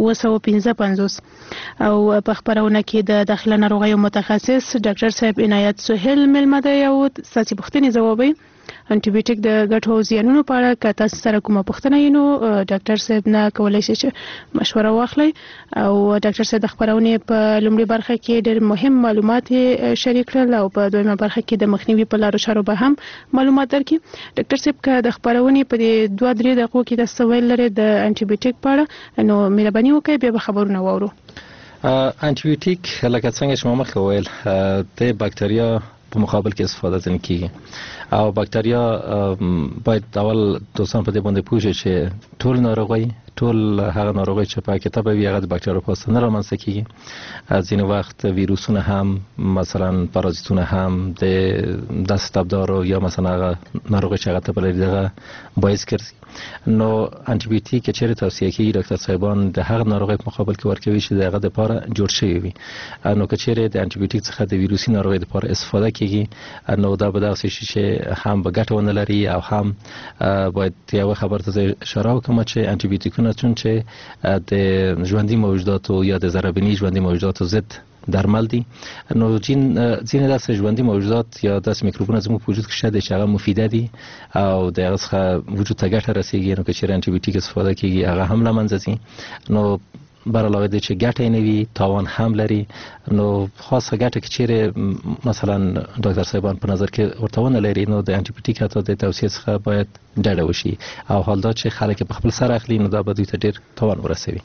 222 او په خبرونه کې د داخله ناروغیو متخصص ډاکټر صاحب عنایت سهیل ملمده یو ساتي پوښتنې ځوابوي. انټي بیوټیک د ګټو او زیانونو په اړه که تاسو سره کومه پوښتنه وي نو ډاکټر صاحب نه کولی شي چې مشوره واخلئ او ډاکټر صاحب د خبرونې په لومړي برخه کې ډېر مهم معلومات شریک کړل او په دویمه برخه کې د مخنیوي په لارو چارو به هم معلومات درکړي. ډاکټر صاحب که د خبرونې په 2-3 دقیقو کې تاسو ویل لري د انټي بیوټیک په اړه نو مهرباني وکړئ بیا به خبرونه واورو. انټي بیوټیک لکه څنګه چې ما مخکې ویل د باکتریا په مقابل کې استفاده ځنه کیږي او باکتریا باید اول دوستان په دې باندې پوه شي چې ټول ناروغي ټول هغه ناروغي چې په کې تبوي هغه د باکتریا په واسطه نه رامنځته کیږي. ځینې وخت ویروسونه هم مثلا پارازیتونه هم د دست تبدارو یا مثلا هغه ناروغي چې هغه تبلري دغه باعث ګرځي. نو انټي بیوټیک چې چیرې توصیه کوي ډاکټر صاحبان د هغه ناروغي په مقابل کې ورکوي چې دغه د لپاره جوړ شوی وي. نو که چیرې د انټي بیوټیک څخه د ویروسي ناروغي لپاره استفاده کیږي نو دا به داسې شي چې هم به ګټه ونه لري او هم باید یو خبر ته اشاره وکړم چې انټي بیوټیکونه چون چې د ژوندۍ موجوداتو یا د ضربني ژوندۍ موجوداتو ضد درمل دي نو ځینې داسې ژوندۍ موجودات یا داسې میکروبونه زموږ په وجود کې شته چې هغه مفیده دي او د هغه څخه وجود ته ګټه رسیږي. نو که چیرې انټي بیوټیک استفاده کیږي هغه هم له منځه ځي. نو بر علاوه د چې ګټه نه وي تاوان هم لري. نو خاصه ګټه کې چیرې مثلا ډاکټر صاحبان په نظر کې ورته ونه لري نو د انټي بیوټیک حتی د توصیه څخه باید ډډه وشي او حال دا چې خلک په خپل سر اخلي نو دا به دوی ته ډیر تاوان ورسوي.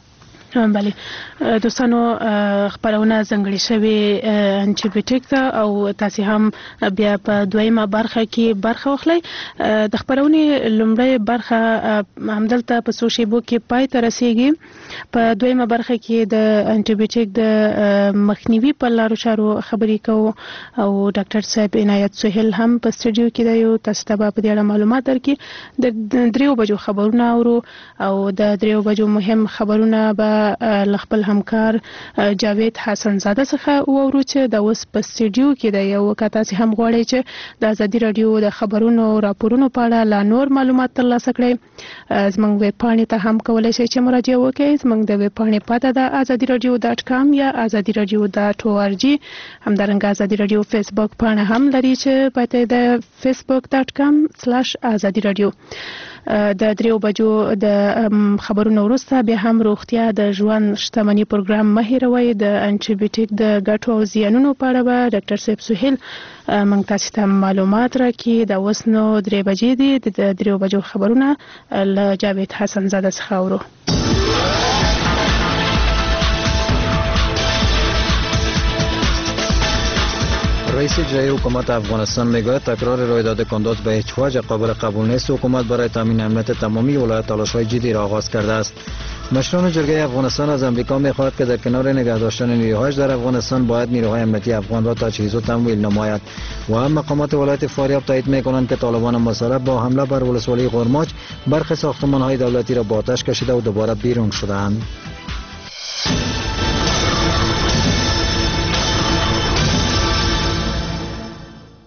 بله دوستانو خبرونه ځنګړې شوې انټي بیوټیک او تاسو هم بیا په دویمه برخه کې برخه واخلئ. د خبرونې لومړی برخه همدلته په څو شیبو کې پای ته رسیږي. په دویمه برخه کې د انټي بیوټیک د مخنیوي په لارو چارو خبرې کوو او ډاکټر صاحب عنایت سهیل هم په سټوډیو کې دی. تاسو ته په دې اړه معلومات درکړي. د 3 بجو خبرونه اورو او د 3 بجو مهم خبرونه به خپل همکار جاوید حسن زاده څخه وورو چې د اوس په سټوډیو کې دی. یو کتاسي هم غواړي چې د ازادي رادیو د خبرونو او راپورونو په اړه لا نور معلومات ترلاسه کړئ. زموږ ویب پاڼې ته هم کولای شئ چې مراجعه وکړئ. زموږ د ویب پاڼې پته ده azadiradio.com یا azadiradio.org. همدارنګه ازادي رادیو فیسبوک پاڼه هم لري چې پته ده facebook.com/azadiradio. د 3 بجو د خبرونو وروسته بیا هم روغتیا د ژوند شتمنۍ پروګرام مه هیروئ. د انټي بیوټیک د ګټو او زیانونو په اړه به ډاکټر صاحب سهیل موږ تاسو ته معلومات راکړي. د اوس نو 3 بجې دي. د 3 بجو خبرونه له جاوید حسن زاده څخه اورو. رئیس اجرایی حکومت افغانستان میگوید تکرار رویداد کندوز به هیچ وجه قابل قبول نیست. حکومت برای تامین امنیت تمامی ولایت تلاش‌های جدی را آغاز کرده است. مشران جرگه افغانستان از امریکا می‌خواهد که در کنار نگه داشتن نیروهایش در افغانستان باید نیروهای امنیتی افغان را تجهیز و تمویل نماید. و هم مقامات ولایت فاریاب تایید می‌کنند که طالبان مسلح با حمله بر ولسوالی قرماج برخی ساختمان‌های دولتی را با آتش کشیده و دوباره بیرون شدند.